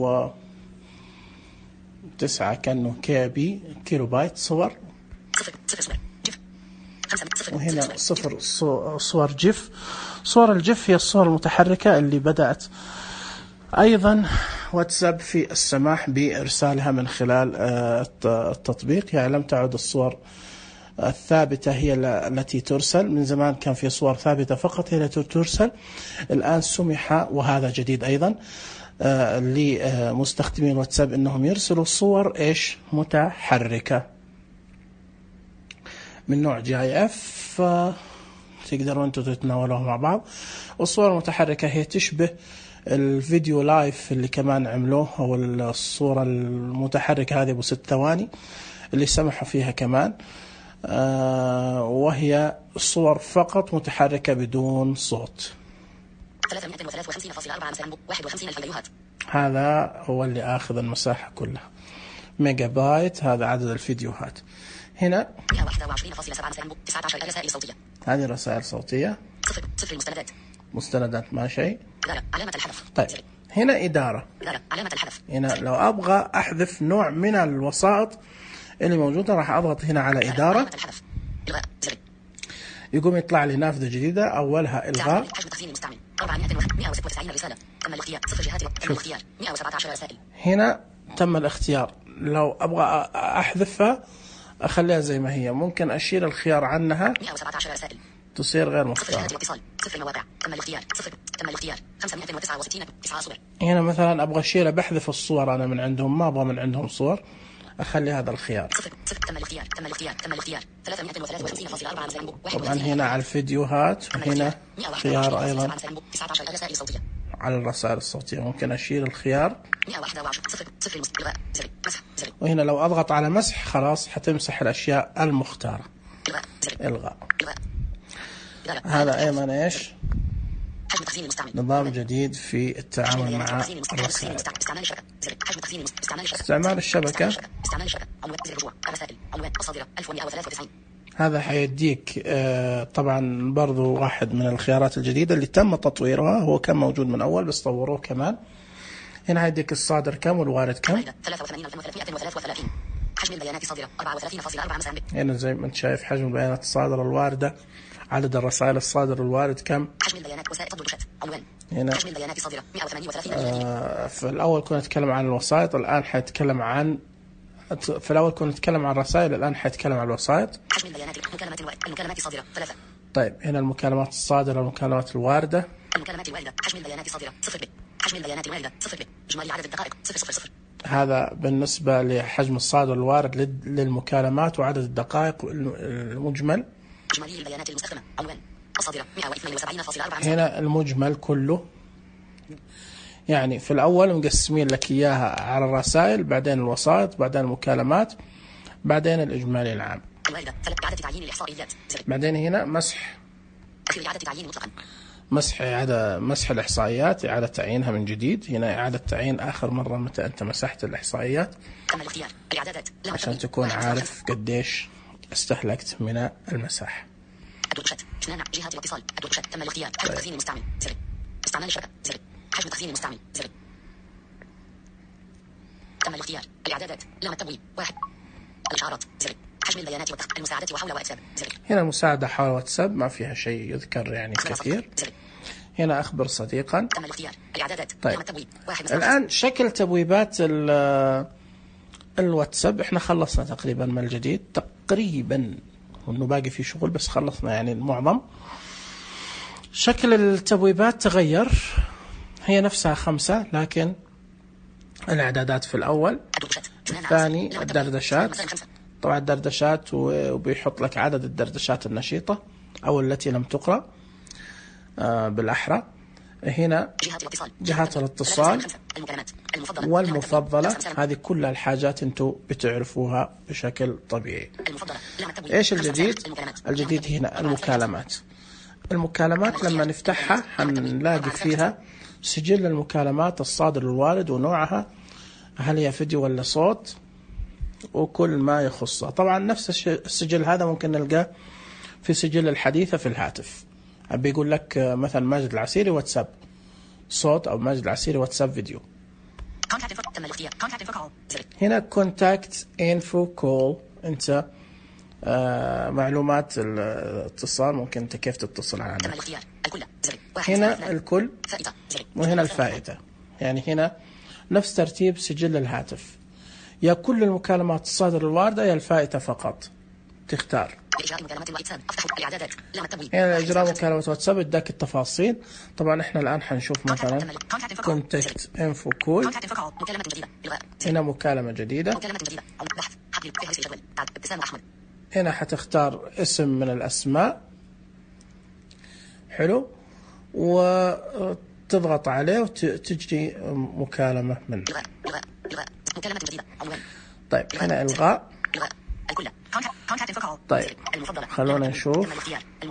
وتسعة كأنه كي بي كيلو بايت صور. صفر صفر صور جف. صفر وهنا صفر صور جف. صور الجف هي الصور المتحركة اللي بدأت أيضا واتساب في السماح بإرسالها من خلال التطبيق. يعني لم تعد الصور الثابتة هي التي ترسل. من زمان كان في صور ثابتة فقط هي التي ترسل. الآن سمح، وهذا جديد أيضا لمستخدمين واتساب، أنهم يرسلوا صور إيش متحركة من نوع جي آي إف، تقدروا أنتوا تتناولوها مع بعض. والصور المتحركة هي تشبه الفيديو لايف اللي كمان عملوه، أو الصورة المتحركة هذه أبو ست ثواني اللي سمحوا فيها كمان، آه وهي صور فقط متحركة بدون صوت. ثلاثمائة وثلاثة وخمسين فاصلة أربعة مساء واحد وخمسين ألف فيديوهات. هذا هو اللي آخذ المساحة كلها ميجا بايت. هذا عدد الفيديوهات. هنا مئة وواحد وعشرين فاصلة سبعة مساء تسعة عشر رسائل صوتية. هذه رسائل صوتية. صفر صفر مستندات. مستندات ما شيء. إدارة علامة الحذف. طيب هنا إدارة. إدارة علامة الحذف. هنا لو أبغى أحذف نوع من الوسائط اللي موجودة راح أضغط هنا على إدارة. علامة الحذف. إلغاء زر. يقوم يطلع لي نافذة جديدة أولها إلغاء. حجم تخزين المستعمل أربعمائة وستة وتسعين رسالة. تم الاختيار. صفر جهات. تم الاختيار. مئة وسبعة عشر رسائل. هنا تم الاختيار. لو أبغى أحذفها أخليها زي ما هي. ممكن أشيل الخيار عنها. مئة وسبعة عشر رسائل. تصير غير صفر مختارة. جهات اتصال. صفر مواقع. تم الاختيار. صفر. تم الاختيار. خمسمائة وتسعة وستين تسعة صور. هنا مثلا أبغى أشيلها بحذف الصور أنا من عندهم، ما أبغى من عندهم صور، أخلي هذا الخيار. صفر صفر. تم الاختيار. تم الاختيار. تم الاختيار. ثلاثمائة وثلاثة وخمسين فاصلة أربعة مساء. طبعا هنا على الفيديوهات، وهنا خيار أيضا تسعة عشر رسائل صوتية. على الرسائل الصوتية. ممكن أشيل الخيار. مئة وواحد وعشرين صفر صفر إلغاء زر مسح زر. وهنا لو أضغط على مسح خلاص حتمسح الأشياء المختارة. إلغاء زر. إلغاء. إلغاء. هذا أيضا إيش؟ حجم تخزين المستعمل. نظام جديد في التعامل مع الرسائل. استعمال الشبكة. زر. حجم تخزين استعمال الشبكة. استعمال الشبكة. استعمال الشبكة. عنوان زر الرجوع. الرسائل. عنوان الصادرة ألف ومئة وثلاثة وتسعين. هذا حيديك آه طبعا برضو واحد من الخيارات الجديدة اللي تم تطويرها، هو كان موجود من أول بس طوروه كمان. هنا حيديك الصادر كم والوارد كم. ثلاثة وثمانين ألف وثلاثمائة وثلاثة وثلاثين. حجم البيانات الصادرة أربعة وثلاثين فاصلة أربعة مساحة. هنا زي ما انت شايف حجم البيانات الصادرة الواردة، عدد الرسائل الصادرة الوارد كم. حجم البيانات وسائط تفضل شات عنوان. هنا حجم البيانات الصادرة مئة وثمانية وثلاثين. آه في الأول كنا نتكلم عن الوسائط، الآن حيتكلم عن في الأول كنا نتكلم عن الرسائل، الآن حيتكلم عن الوسائط. حجم البيانات المكالمات الوارد المكالمات الصادرة ثلاثة. طيب هنا المكالمات الصادرة والمكالمات الواردة. المكالمات الواردة حجم البيانات الصادرة صفر بت. حجم البيانات الواردة صفر بت. إجمالي عدد الدقائق صفر صفر صفر. هذا بالنسبة لحجم الصادر الوارد للمكالمات وعدد الدقائق المجمل. إجمالي البيانات المستخدمة عنوان الصادرة مئة واثنين وسبعين فاصلة أربعة. هنا المجمل كله، يعني في الأول مقسمين لك إياها على الرسائل، بعدين الوسائط، بعدين المكالمات، بعدين الإجمالي العام. الواردة إعادة تعيين الإحصائيات. بعدين هنا مسح إعادة تعيين مطلقا. مسح إعادة مسح الإحصائيات، إعادة تعيينها من جديد. هنا إعادة تعيين آخر مرة متى أنت مسحت الإحصائيات تم الاختيار الإعدادات عشان تكون عارف قديش استهلكت من المسح. الدوشات شنان جهات الاتصال. الدوشات تم الاختيار. حجم تخزين المستعمل زر. استعمال الشبكة زر. حجم تخزين المستعمل زر. تم الاختيار الإعدادات لام التبويب واحد. الإشعارات زر. حجم البيانات والتخ... المساعدة وحول واتساب زر. هنا المساعدة حول واتساب ما فيها شيء يذكر يعني كثير. هنا أخبر صديقا. تم الاختيار الإعدادات طيب. لام التبويب واحد. الآن شكل تبويبات الواتساب احنا خلصنا تقريبا من الجديد، تقريبا وانه باقي في شغل بس خلصنا يعني المعظم. شكل التبويبات تغير، هي نفسها خمسة لكن الإعدادات في الأول. الثاني الدردشات، طبعا الدردشات وبيحط لك عدد الدردشات النشيطة أو التي لم تقرأ آه بالأحرى. هنا جهات الاتصال والمفضلة، هذه كل الحاجات انتم بتعرفوها بشكل طبيعي. ايش الجديد؟ الجديد هنا المكالمات. المكالمات لما نفتحها هنلاقي فيها سجل المكالمات الصادر الوارد ونوعها، هل هي فيديو ولا صوت، وكل ما يخصها. طبعا نفس السجل هذا ممكن نلقاه في سجل الحديثة في الهاتف. بيقول لك مثلا ماجد العسيري واتساب صوت أو ماجد العسيري واتساب فيديو. هنا كونتاكت انفو كول، انت آه معلومات الاتصال ممكن انت كيف تتصل عنها. هنا الكل وهنا الفائدة، يعني هنا نفس ترتيب سجل الهاتف، يا كل المكالمات الصادرة الواردة يا الفائدة فقط تختار. هنا إجراء مكالمة واتساب اداك التفاصيل. طبعا احنا الآن حنشوف مثلا كونتاكت انفو كول، هنا مكالمة جديدة. هنا حتختار اسم من الأسماء، حلو، وتضغط عليه وتجري مكالمة منه. طيب هنا إلغاء. طيب خلونا نشوف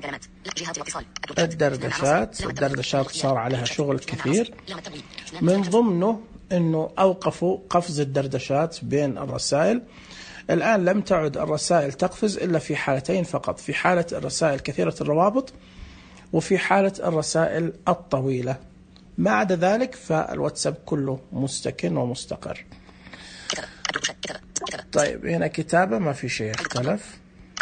الدردشات. الدردشات صار عليها شغل كثير، من ضمنه انه اوقفوا قفز الدردشات بين الرسائل. الآن لم تعد الرسائل تقفز إلا في حالتين فقط، في حالة الرسائل كثيرة الروابط وفي حالة الرسائل الطويلة. ما عدا ذلك فالواتساب كله مستكن ومستقر. طيب هنا كتابة ما في شيء اختلف.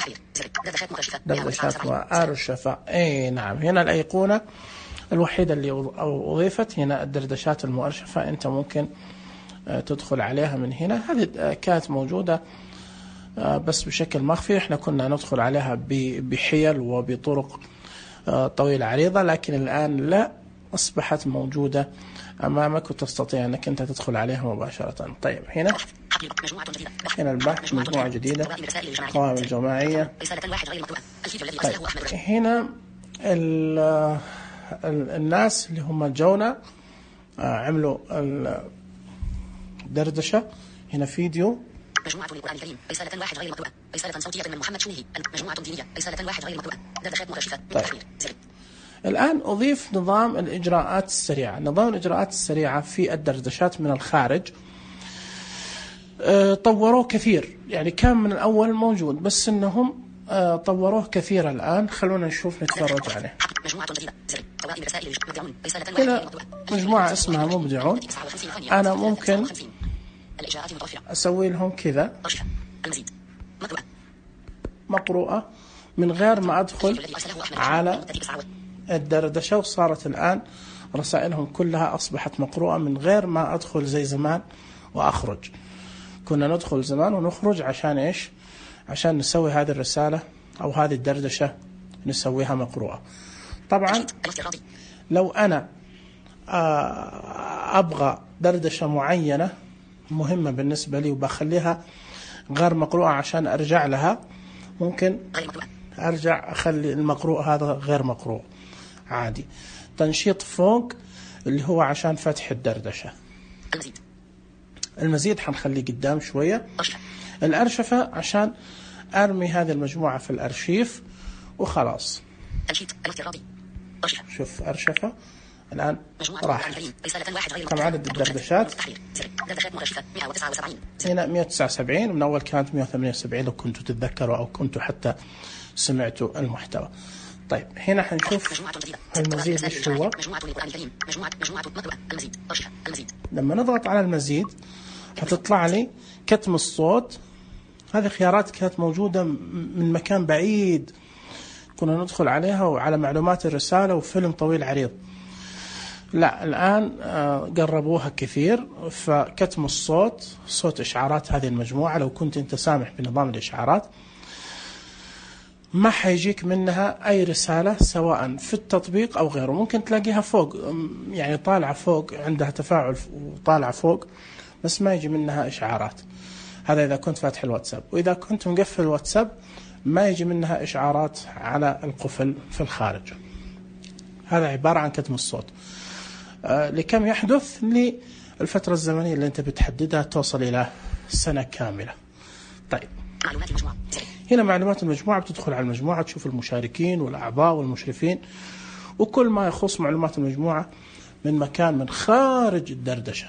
دردشات وأرشفة، اي نعم. هنا الأيقونة الوحيدة اللي أضيفت هنا الدردشات المؤرشفة، انت ممكن تدخل عليها من هنا. هذه كانت موجودة بس بشكل مخفي، احنا كنا ندخل عليها بحيل وبطرق طويلة عريضة، لكن الآن لا، أصبحت موجودة أمامك وتستطيع أنك أنت تدخل عليها مباشرة. طيب هنا هنا البحث مجموعة جديدة، قوائم الجماعية. طيب هنا ال ال الناس اللي هم جونا عملوا الدردشة. هنا فيديو مجموعة القرآن الكريم، رسالة واحد غير مقروءة، رسالة صوتية من محمد شوهي، مجموعة دينية، رسالة واحد غير مقروءة، دردشات مكشفة. طيب. الآن أضيف نظام الإجراءات السريعة. نظام الإجراءات السريعة في الدردشات من الخارج أه طوروه كثير، يعني كان من الأول موجود بس إنهم آه طوروه كثير الآن، خلونا نشوف نتفرج عليه. مجموعة جديدة زر فوائد رسائل مبدعون رسالة هنا واحدة مجموعة اسمها مبدعون. أنا ممكن الإجراءات المتوفرة أسوي لهم كذا رشفة المزيد مقروءة مقروءة من غير ما أدخل على الدردشة، وصارت الآن رسائلهم كلها أصبحت مقروءة من غير ما أدخل زي زمان وأخرج. كنا ندخل زمان ونخرج عشان إيش؟ عشان نسوي هذه الرسالة أو هذه الدردشة نسويها مقروءة. طبعا لو أنا أبغى دردشة معينة مهمة بالنسبة لي وبخليها غير مقروءة عشان أرجع لها، ممكن أرجع أخلي المقروء هذا غير مقروء عادي. تنشيط فوق اللي هو عشان فتح الدردشة. المزيد المزيد حنخليه قدام شوية. الأرشفة عشان أرمي هذه المجموعة في الأرشيف وخلاص. تنشيط الافتراضي رشفة. شوف أرشفة الآن راحت. كم عدد الدردشات؟ هنا مئة وتسعة وسبعين، من أول كانت مئة وثمانية وسبعين لو كنتوا تتذكروا أو كنتوا حتى سمعتوا المحتوى. طيب هنا حنشوف المزيد ايش هو. لما نضغط على المزيد هتطلع لي كتم الصوت. هذه خيارات كانت موجودة من مكان بعيد، كنا ندخل عليها وعلى معلومات الرسالة وفيلم طويل عريض. لا الآن قربوها كثير، فكتم الصوت صوت إشعارات هذه المجموعة لو كنت أنت سامح بنظام الإشعارات ما حيجيك منها أي رسالة سواء في التطبيق أو غيره. ممكن تلاقيها فوق يعني طالعة فوق عندها تفاعل وطالعة فوق بس ما يجي منها إشعارات. هذا إذا كنت فاتح الواتساب، وإذا كنت مقفل الواتساب ما يجي منها إشعارات على القفل في الخارج. هذا عبارة عن كتم الصوت. آه لكم يحدث للفترة الزمنية اللي أنت بتحددها توصل إلى سنة كاملة. طيب معلومات المجموعة. هنا معلومات المجموعة، بتدخل على المجموعة تشوف المشاركين والأعضاء والمشرفين وكل ما يخص معلومات المجموعة من مكان من خارج الدردشة.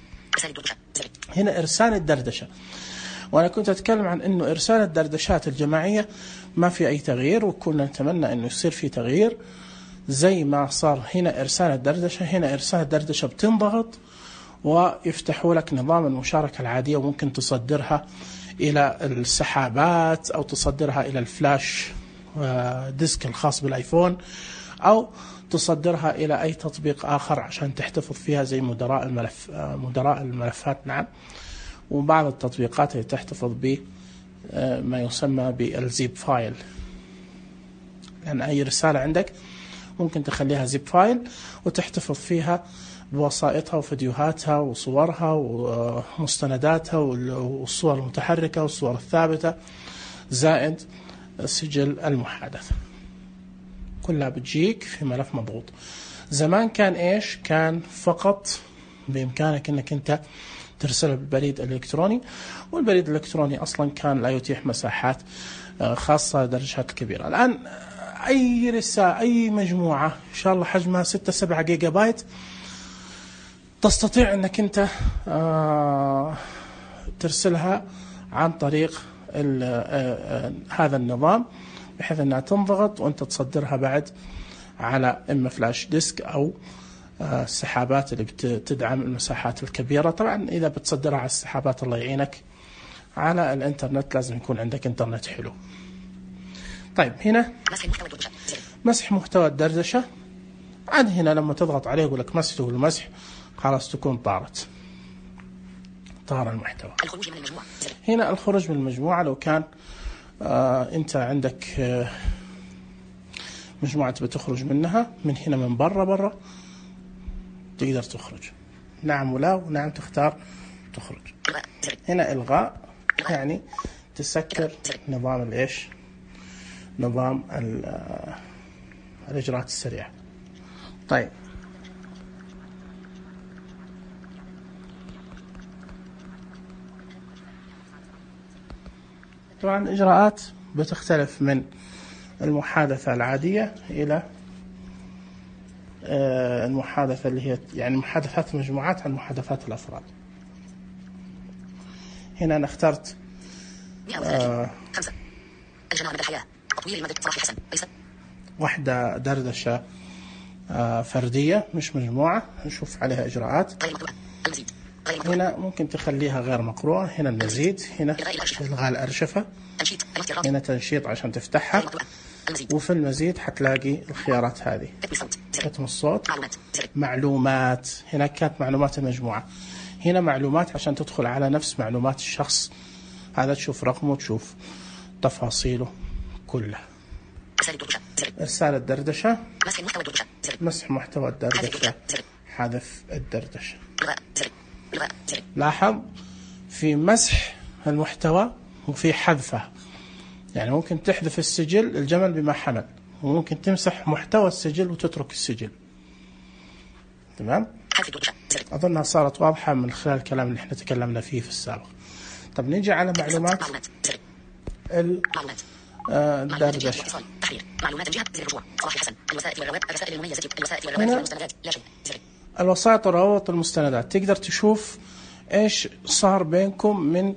هنا إرسال الدردشة، وأنا كنت أتكلم عن أنه إرسال الدردشات الجماعية ما في أي تغيير، وكنا نتمنى أنه يصير في تغيير زي ما صار. هنا إرسال الدردشة، هنا إرسال الدردشة بتنضغط ويفتحوا لك نظام المشاركة العادية، وممكن تصدرها إلى السحابات أو تصدرها إلى الفلاش ديسك الخاص بالآيفون أو تصدرها إلى أي تطبيق آخر عشان تحتفظ فيها زي مدراء الملف مدراء الملفات. نعم، وبعض التطبيقات هي تحتفظ بما يسمى بالزيب فايل، لأن أي رسالة عندك ممكن تخليها زيب فايل وتحتفظ فيها بوسائطها وفيديوهاتها وصورها ومستنداتها والصور المتحركة والصور الثابتة زائد سجل المحادثة، كلها بتجيك في ملف مضغوط. زمان كان إيش؟ كان فقط بإمكانك أنك أنت ترسله بالبريد الإلكتروني، والبريد الإلكتروني أصلا كان لا يتيح مساحات خاصة درجات كبيرة. الآن أي رسالة أي مجموعة إن شاء الله حجمها ستة سبعة جيجا بايت تستطيع أنك أنت ترسلها عن طريق هذا النظام بحيث أنها تنضغط وأنت تصدرها بعد على إما فلاش ديسك أو السحابات اللي بتدعم المساحات الكبيرة. طبعا إذا بتصدرها على السحابات الله يعينك، على الإنترنت لازم يكون عندك إنترنت حلو. طيب هنا مسح محتوى الدردشة. عاد هنا لما تضغط عليه يقول لك مسح، تقول المسح خلاص تكون طارت طار المحتوى. الخروج من المجموعة. هنا الخروج من المجموعة، لو كان آه أنت عندك آه مجموعة بتخرج منها من هنا من برا برا تقدر تخرج، نعم ولا، ونعم تختار تخرج. هنا إلغاء يعني تسكر نظام الإيش نظام الإجراءات السريعة. طيب طبعا الإجراءات بتختلف من المحادثة العادية إلى المحادثة اللي هي يعني محادثات المجموعات عن محادثات الأفراد. هنا أنا اخترت آه الجماعة مدى الحياة. تطوير المدى. صلاح حسن. أيسر. واحدة دردشة فردية مش مجموعة، نشوف عليها إجراءات. غير مقروءة. المزيد. غير مقروءة. هنا ممكن تخليها غير مقروءة. هنا المزيد. هنا إلغاء الأرشفة. تنشيط. هنا تنشيط عشان تفتحها. وفي المزيد حتلاقي الخيارات هذه. كتم الصوت. معلومات. معلومات. هنا كانت معلومات المجموعة. هنا معلومات عشان تدخل على نفس معلومات الشخص هذا، تشوف رقمه، تشوف تفاصيله كلها. إرسال الدردشة. مسح محتوى الدردشة. مسح محتوى الدردشة. حذف الدردشة. لاحظ في مسح المحتوى وفي حذفه، يعني ممكن تحذف السجل الجمل بما حمل، وممكن تمسح محتوى السجل وتترك السجل. تمام؟ أظنها صارت واضحة من خلال الكلام اللي احنا تكلمنا فيه في السابق. طب نيجي على معلومات الدردشة. معلومات جهة زر الرجوع. صلاح حسن. الوسائط والروابط. الرسائل المميزة. الوسائط والروابط والمستندات. لا شيء. الوسائط والروابط والمستندات، تقدر تشوف ايش صار بينكم من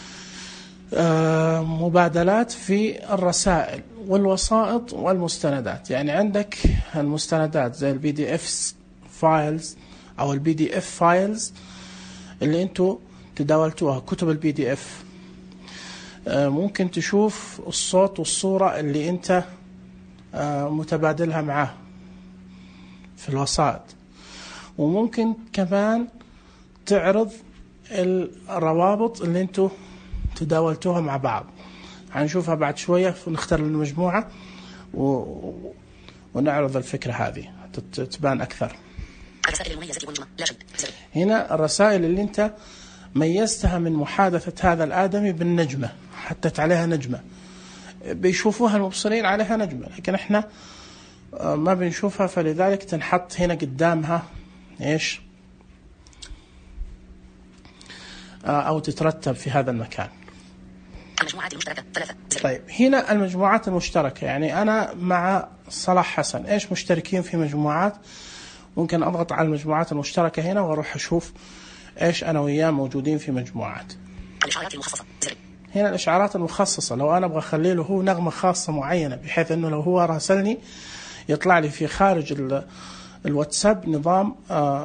مبادلات في الرسائل والوسائط والمستندات. يعني عندك المستندات زي البي دي اف فايلز او البي دي اف فايلز اللي انتوا تداولتوها، كتب البي دي اف. ممكن تشوف الصوت والصورة اللي انت متبادلها معاه في الوسائط، وممكن كمان تعرض الروابط اللي انتوا تداولتوها مع بعض. هنشوفها بعد شوية، نختار المجموعة و... ونعرض الفكرة هذه تبان أكثر. الرسائل المميزة والنجمة. لا شيء. هنا الرسائل اللي انت ميزتها من محادثة هذا الآدمي بالنجمة، حطيت عليها نجمة، بيشوفوها المبصرين عليها نجمة، لكن احنا ما بنشوفها، فلذلك تنحط هنا قدامها ايش أو تترتب في هذا المكان. المجموعات المشتركة ثلاثة. طيب هنا المجموعات المشتركة، يعني أنا مع صلاح حسن إيش مشتركين في مجموعات، ممكن أضغط على المجموعات المشتركة هنا وأروح أشوف إيش أنا وياه موجودين في مجموعات. الإشعارات المخصصة. هنا الإشعارات المخصصة، لو أنا أبغى أخلي له هو نغمة خاصة معينة، بحيث أنه لو هو راسلني يطلع لي في خارج الواتساب نظام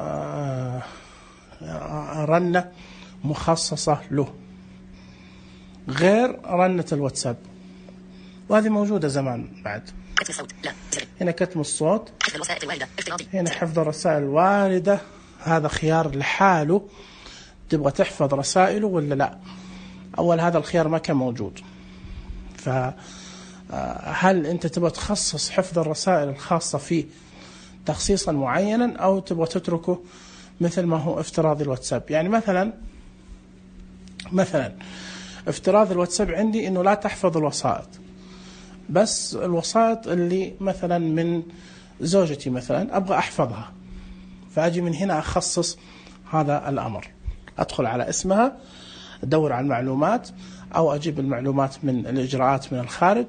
رنة مخصصة له غير رنة الواتساب، وهذه موجودة زمان بعد. كتم الصوت. لا. هنا كتم الصوت. حفظ الوسائل الواردة. افتراضي. هنا حفظ الرسائل الواردة، هذا خيار لحاله، تبغى تحفظ رسائله ولا لا. أول هذا الخيار ما كان موجود، فهل أنت تبغى تخصص حفظ الرسائل الخاصة فيه تخصيصا معينا، أو تبغى تتركه مثل ما هو افتراضي الواتساب؟ يعني مثلا مثلا افتراض الواتساب عندي انه لا تحفظ الوسائط، بس الوسائط اللي مثلا من زوجتي مثلا ابغى احفظها، فاجي من هنا اخصص هذا الامر، ادخل على اسمها، ادور على المعلومات، او اجيب المعلومات من الاجراءات من الخارج،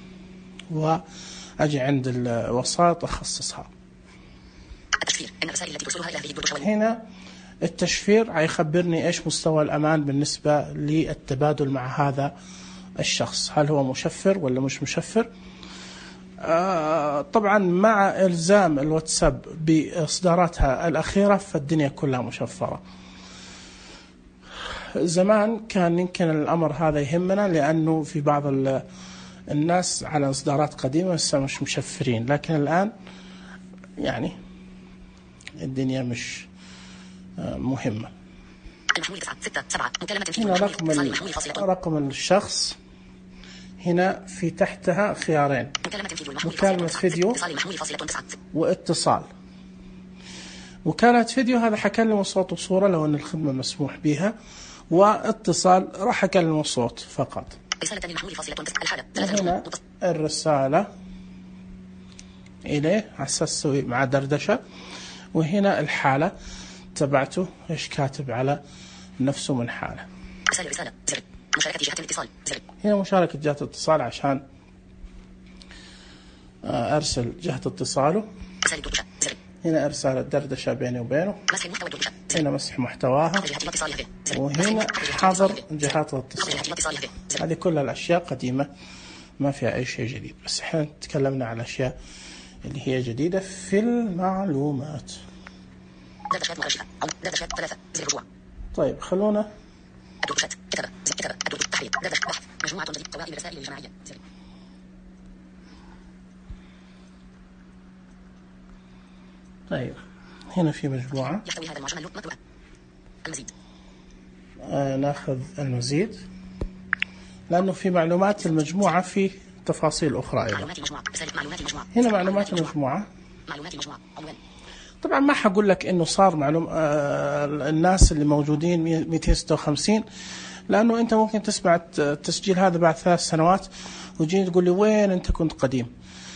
واجي عند الوسائط اخصصها. التشفير. ان الرسائل التي توصلها الى هذه الدردشة. هنا التشفير هيخبرني ايش مستوى الامان بالنسبه للتبادل مع هذا الشخص، هل هو مشفر ولا مش مشفر. آه طبعا مع الزام الواتساب باصداراتها الاخيره فالدنيا كلها مشفره. زمان كان يمكن الامر هذا يهمنا، لانه في بعض الناس على اصدارات قديمه لسه مش مشفرين، لكن الان يعني الدنيا مش مهمة. هنا رقم رقم الشخص، هنا في تحتها خيارين، مكالمة فيديو واتصال. مكالمة فيديو هذا حكلمه صوت وصورة لو أن الخدمة مسموح بها، واتصال راح أكلمه صوت فقط. هنا الرسالة إليه على أساس أسوي مع دردشة، وهنا الحالة تبعته ايش كاتب على نفسه من حاله. رسالة رسالة زر. مشاركة جهة الاتصال زر. هنا مشاركة جهة الاتصال عشان ارسل جهة اتصاله. رسالة الدردشة زر. هنا ارسال الدردشة بيني وبينه. مسح محتوى الدردشة. هنا مسح محتواها. وهنا حظر جهات الاتصال. هذه كل الاشياء قديمة ما فيها أي شيء جديد، بس احنا تكلمنا على أشياء اللي هي جديدة في المعلومات. دردشات مكشفة أو دردشات ثلاثة زر رجوع. طيب خلونا الدردشات كتابة زر كتابة الدردشات تحرير دردش بحث مجموعة جديدة قوائم الرسائل الجماعية زر. طيب هنا في مجموعة يحتوي هذا المعجم مطبوعة. المزيد. آه ناخذ المزيد لأنه في معلومات المجموعة في تفاصيل أخرى أيضا. معلومات المجموعة معلومات المجموعة هنا معلومات المجموعة. معلومات المجموعة عنوان. طبعا ما حقول لك إنه صار معلوم آه الناس اللي موجودين مئتين وستة وخمسين، لأنه أنت ممكن تسمع التسجيل هذا بعد ثلاث سنوات وتجيني تقول لي وين أنت كنت قديم.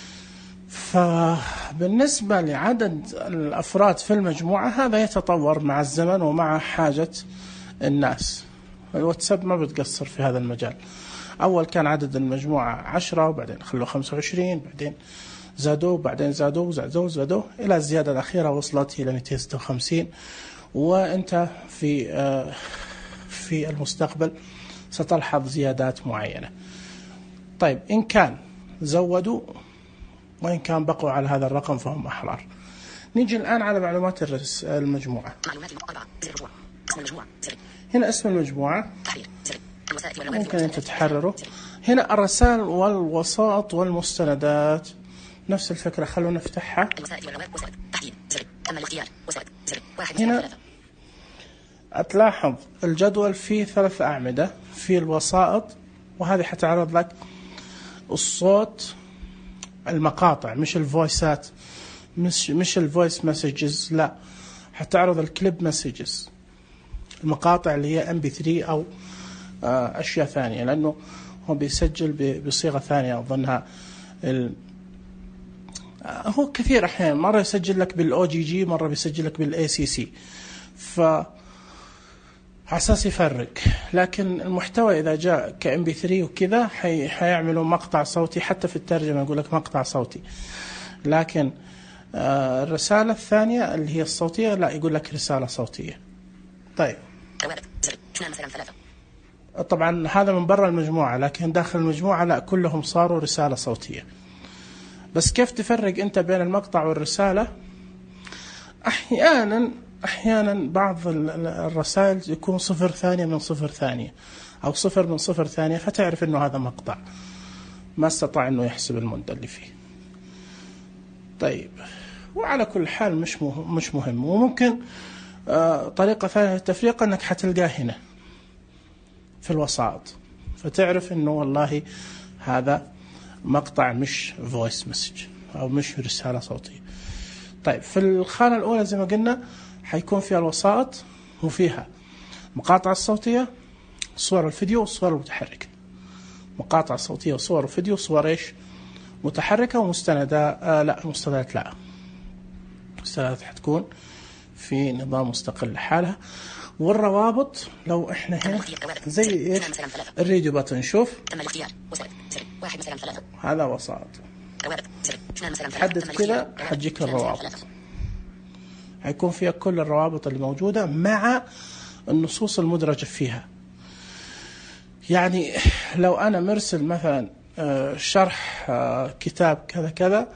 فبالنسبة لعدد الأفراد في المجموعة هذا يتطور مع الزمن ومع حاجة الناس. الواتساب ما بتقصر في هذا المجال. أول كان عدد المجموعة عشرة وبعدين خلوه خمسة وعشرين، بعدين زادوه بعدين زادوه زادوه زادوه إلى الزيادة الأخيرة وصلت إلى مئتين وستة وخمسين. وأنت في في المستقبل ستلحظ زيادات معينة. طيب إن كان زودوا وإن كان بقوا على هذا الرقم فهم أحرار. نيجي الآن على معلومات المجموعة. معلومات المجموعة زر رجوع. اسم المجموعة زر. هنا اسم المجموعة تحرير زر. الوسائل ممكن أنت تحرره. هنا الرسائل والوسائط والمستندات نفس الفكرة. خلونا نفتحها. الوسائل والروابط وسائل تحديد زر. تم الاختيار وسائل زر. واحد هنا أتلاحظ الجدول فيه ثلاث أعمدة. في الوسائط وهذه حتعرض لك الصوت المقاطع مش الفويسات مش مش الفويس مسجز، لا حتعرض الكليب مسجز المقاطع اللي هي إم بي ثري أو أشياء ثانية، لأنه هو بيسجل بصيغة ثانية أظنها ال... هو كثير أحيانا مرة يسجل لك بالأو جي جي مرة بيسجل لك بالأي سي سي، ف أساس يفرق. لكن المحتوى إذا جاء كإم بي ثري وكذا حي... حيعملوا مقطع صوتي. حتى في الترجمة يقول لك مقطع صوتي، لكن آه الرسالة الثانية اللي هي الصوتية لا يقول لك رسالة صوتية. طيب طبعا هذا من برا المجموعة، لكن داخل المجموعة لا كلهم صاروا رسالة صوتية. بس كيف تفرق أنت بين المقطع والرسالة؟ أحيانا أحيانا بعض الرسائل يكون صفر ثانية من صفر ثانية أو صفر من صفر ثانية، فتعرف إنه هذا مقطع ما استطاع إنه يحسب المدة اللي فيه. طيب وعلى كل حال مش مهم مش مهم وممكن آه طريقة ثانية للتفريق أنك حتلقاه هنا في الوسائط، فتعرف إنه والله هذا مقطع مش فويس مسج أو مش رسالة صوتية. طيب في الخانة الأولى زي ما قلنا حيكون فيها الوسائط وفيها مقاطع الصوتية، صور الفيديو والصور المتحركة. مقاطع صوتية وصور الفيديو وصور إيش متحركة ومستندات. آه لا مستندات لا مستندات حتكون في نظام مستقل لحالها. والروابط لو احنا هنا زي ايش الريديو بطن شوف هذا وسائط تحدد كذا حتجيك الروابط، حيكون فيها كل الروابط اللي موجودة مع النصوص المدرجة فيها. يعني لو أنا مرسل مثلا شرح كتاب كذا كذا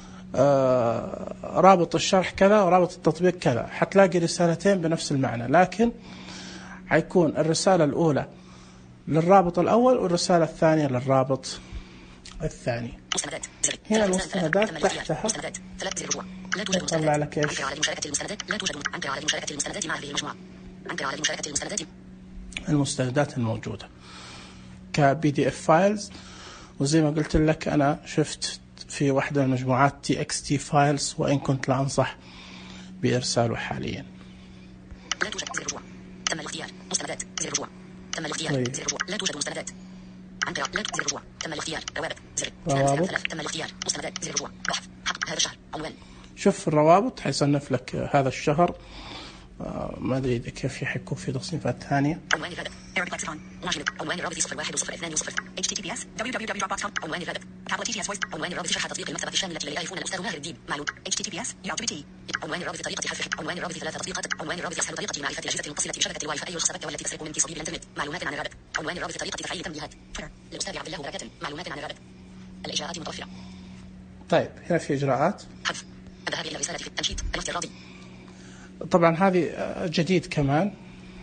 رابط الشرح كذا ورابط التطبيق كذا، حتلاقي رسالتين بنفس المعنى، لكن حيكون الرسالة الأولى للرابط الأول والرسالة الثانية للرابط الثاني. هنا المستندات تحتها يطلع لك ايش؟ المستندات الموجودة كبي دي اف فايلز، وزي ما قلت لك أنا شفت في واحدة من المجموعات تي اكس تي فايلز، وإن كنت لا أنصح بإرساله حاليا. لا توجد زر رجوع. تم الاختيار. مستندات زر رجوع. تم الاختيار طيب. زر رجوع. لا توجد مستندات. عن قراءة لا زر رجوع. تم الاختيار. روابط زر. روابط. تم الاختيار. مستندات زر رجوع. بحث حق هذا الشهر. عنوان. شوف الروابط حيصنف لك هذا الشهر. آه ما أدري إذا كيف حيكون في تصنيفات ثانية. عنوان الرابط. Arabic lexicon. عنوان الرابط صفر واحد وصفر اثنان وصفر. إتش تي تي بي إس. دبليو دبليو دبليو دوت كوم. عنوان الرابط. عنوان الرابط شرح تطبيق المكتبة الشاملة للآيفون الأستاذ ماهر الدين معلوم إتش تي تي بي إس عنوان الرابط طريقة حذف عنوان الرابط ثلاث تطبيقات عنوان الرابط أسهل طريقة معرفة الأجهزة المتصلة بشبكة الواي فاي الخاصة بك والتي تسرق من تصدير الإنترنت معلومات عن الرابط عنوان الرابط طريقة تفعيل تنبيهات الأستاذ عبد الله بركات معلومات عن الرابط الإجراءات متوفرة. طيب هنا في إجراءات حذف الذهاب إلى الرسالة في التنشيط الافتراضي. طبعا هذه جديد كمان.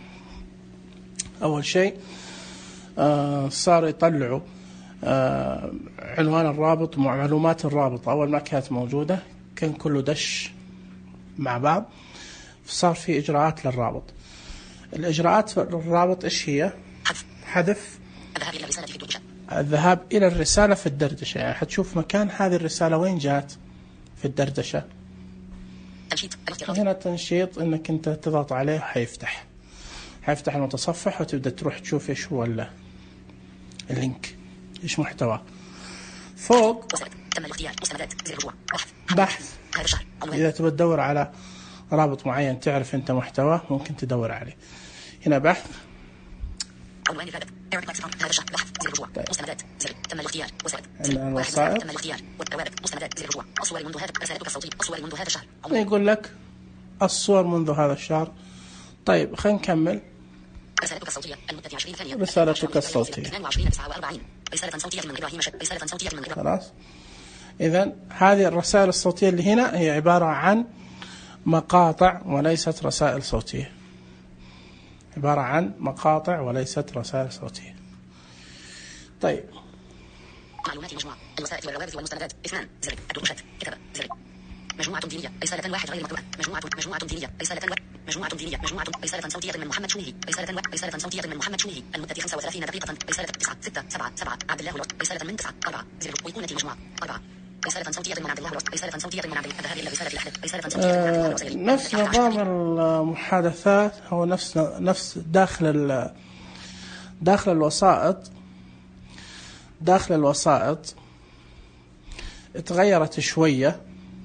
أول شيء آه صار يطلعوا آه عنوان الرابط ومعلومات الرابط. أول ما كانت موجودة كان كله دش مع بعض، صار في إجراءات للرابط. الإجراءات للرابط إيش هي؟ حذف الذهاب إلى الرسالة في الدردشة. الذهاب إلى الرسالة في الدردشة، يعني حتشوف مكان هذه الرسالة وين جات في الدردشة. تنشيط هنا تنشيط إنك أنت تضغط عليه حيفتح حيفتح المتصفح وتبدأ تروح تشوف إيش هو اللينك، إيش محتوى. فوق تم الاختيار مستندات زر رجوع بحث بحث هذا الشهر إذا تبغى تدور على رابط معين تعرف أنت محتواه ممكن تدور عليه. هنا بحث عنوان الرابط هذا الشهر بحث زر رجوع مستندات زر تم الاختيار وسائل الوسائط تم الاختيار والروابط مستندات زر رجوع الصور منذ هذا رسالتك الصوتية الصور منذ هذا الشهر يقول لك الصور منذ هذا الشهر. طيب خلينا نكمل. رسالتك الصوتية المدة عشرين ثانية رسالتك الصوتية اثنين وعشرين تسعة وأربعين رسالة صوتية من إبراهيم شد رسالة صوتية من إبراهيم. خلاص. إذن هذه الرسائل الصوتية اللي هنا هي عبارة عن مقاطع وليست رسائل صوتية، عبارة عن مقاطع وليست رسائل صوتية. طيب معلومات مجموعة الوسائط والروابط والمستندات اثنان زر الدردشات كتابة زر مجموعة دينية رسالة واحد غير مقطوعة مجموعة مجموعة دينية رسالة مجموعة دينية مجموعة رسالة صوتية من محمد شنيهي رسالة رسالة صوتية من محمد شنيهي المدة خمسة وثلاثين دقيقة رسالة تسعة ستة سبعة سبعة عبد الله الوسط رسالة من تسعة أربعة زر أيقونة مجموعة أربعة رسالة صوتية من عبد الله الوسط رسالة صوتية من عبد الذهاب إلى رسالة الأحد رسالة صوتية من عبد الله الوسط. نفس نظام المحادثات هو نفس نفس داخل داخل الوسائط داخل الوسائط تغيرت شوية.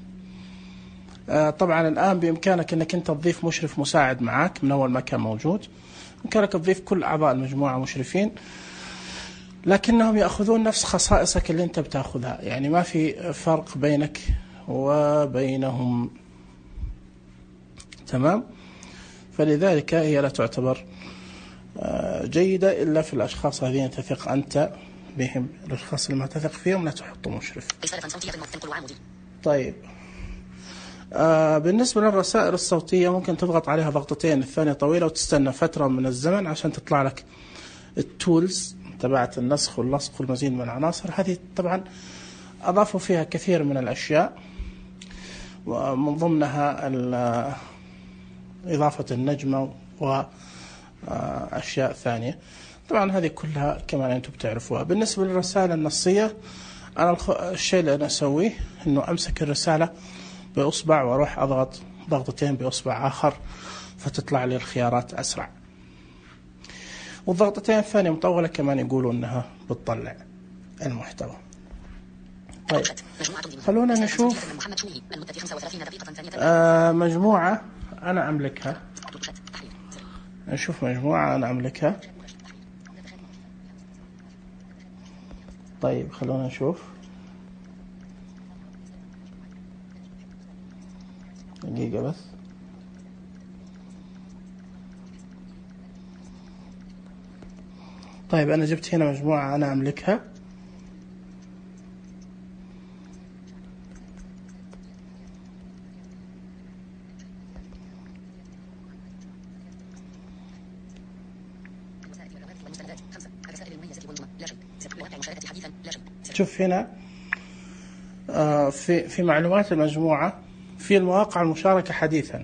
طبعا الآن بإمكانك أنك أنت تضيف مشرف مساعد معك من أول ما كان موجود، بإمكانك تضيف كل أعضاء المجموعة مشرفين، لكنهم يأخذون نفس خصائصك اللي أنت بتأخذها، يعني ما في فرق بينك وبينهم. تمام. فلذلك هي لا تعتبر جيدة إلا في الأشخاص الذين تثق أنت بهم. الأشخاص اللي ما تثق فيهم لا تحط مشرف. طيب آه بالنسبة للرسائل الصوتية ممكن تضغط عليها ضغطتين، الثانية طويلة وتستنى فترة من الزمن عشان تطلع لك التولز تبعت النسخ واللصق والمزيد من العناصر. هذه طبعا أضافوا فيها كثير من الأشياء ومن ضمنها إضافة النجمة وأشياء ثانية. طبعا هذه كلها كمان أنتم بتعرفوها. بالنسبة للرسالة النصية أنا الشيء اللي أنا أسويه إنه أمسك الرسالة بأصبع وأروح أضغط ضغطتين بأصبع آخر فتطلع لي الخيارات أسرع. والضغطتين الثانية مطولة كمان يقولوا أنها بتطلع المحتوى. طيب خلونا نشوف آه مجموعة أنا أملكها. نشوف مجموعة أنا أملكها. طيب خلونا نشوف. دقيقة بس. طيب أنا جبت هنا مجموعة أنا أملكها. شوف هنا آه في في معلومات المجموعة في المواقع المشاركة حديثا.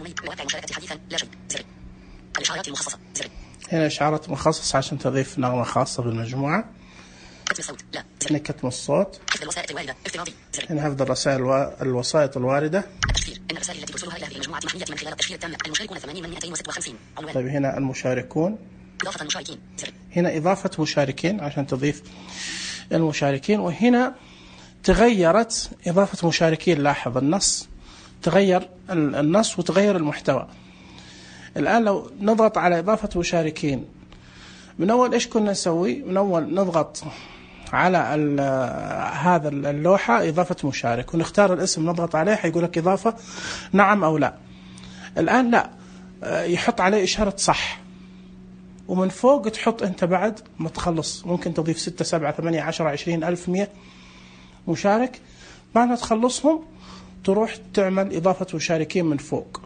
الإشعارات المخصصة زر. هنا إشعارات مخصصة عشان تضيف نغمة خاصة بالمجموعة. كتم الصوت لا. هنا كتم الصوت. حفظ الوسائط الواردة افتراضي زر. هنا حفظ الرسائل والوسائط الواردة. التشفير إن الرسائل التي توصلها إلى هذه المجموعة محمية من خلال التشفير التام. المشاركون ثمانين من مئتين وستة وخمسين. طيب هنا المشاركون. إضافة المشاركين زر. هنا إضافة مشاركين عشان تضيف المشاركين. وهنا تغيرت إضافة مشاركين. لاحظ النص تغير النص وتغير المحتوى. الآن لو نضغط على إضافة مشاركين من أول إيش كنا نسوي؟ من أول نضغط على هذا اللوحة إضافة مشارك، ونختار الاسم نضغط عليه حيقول لك إضافة نعم أو لا. الآن لا، يحط عليه إشارة صح، ومن فوق تحط أنت بعد ما تخلص ممكن تضيف ستة سبعة ثمانية عشرة عشرين ألف مية مشارك. بعد ما تخلصهم تروح تعمل إضافة مشاركين من فوق،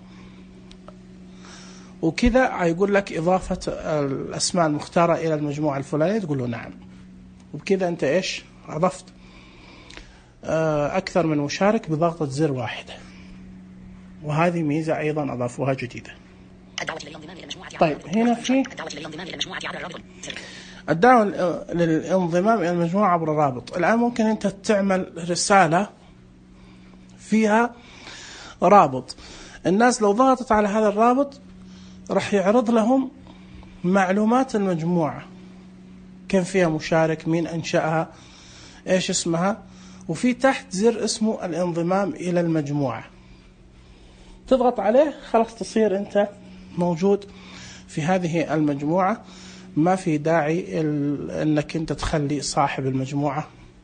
وكذا يقول لك إضافة الأسماء المختارة إلى المجموعة الفلانية، تقول له نعم، وبكذا أنت إيش أضفت أكثر من مشارك بضغطة زر واحدة. وهذه ميزة أيضا أضافوها جديدة. طيب هنا في الدعوة للانضمام إلى المجموعة عبر الرابط. الآن ممكن أنت تعمل رسالة فيها رابط، الناس لو ضغطت على هذا الرابط راح يعرض لهم معلومات المجموعة، كم فيها مشارك، مين أنشأها، إيش اسمها، وفي تحت زر اسمه الانضمام إلى المجموعة، تضغط عليه خلاص تصير أنت موجود في هذه المجموعة. ما في داعي أنك أنت تخلي صاحب المجموعة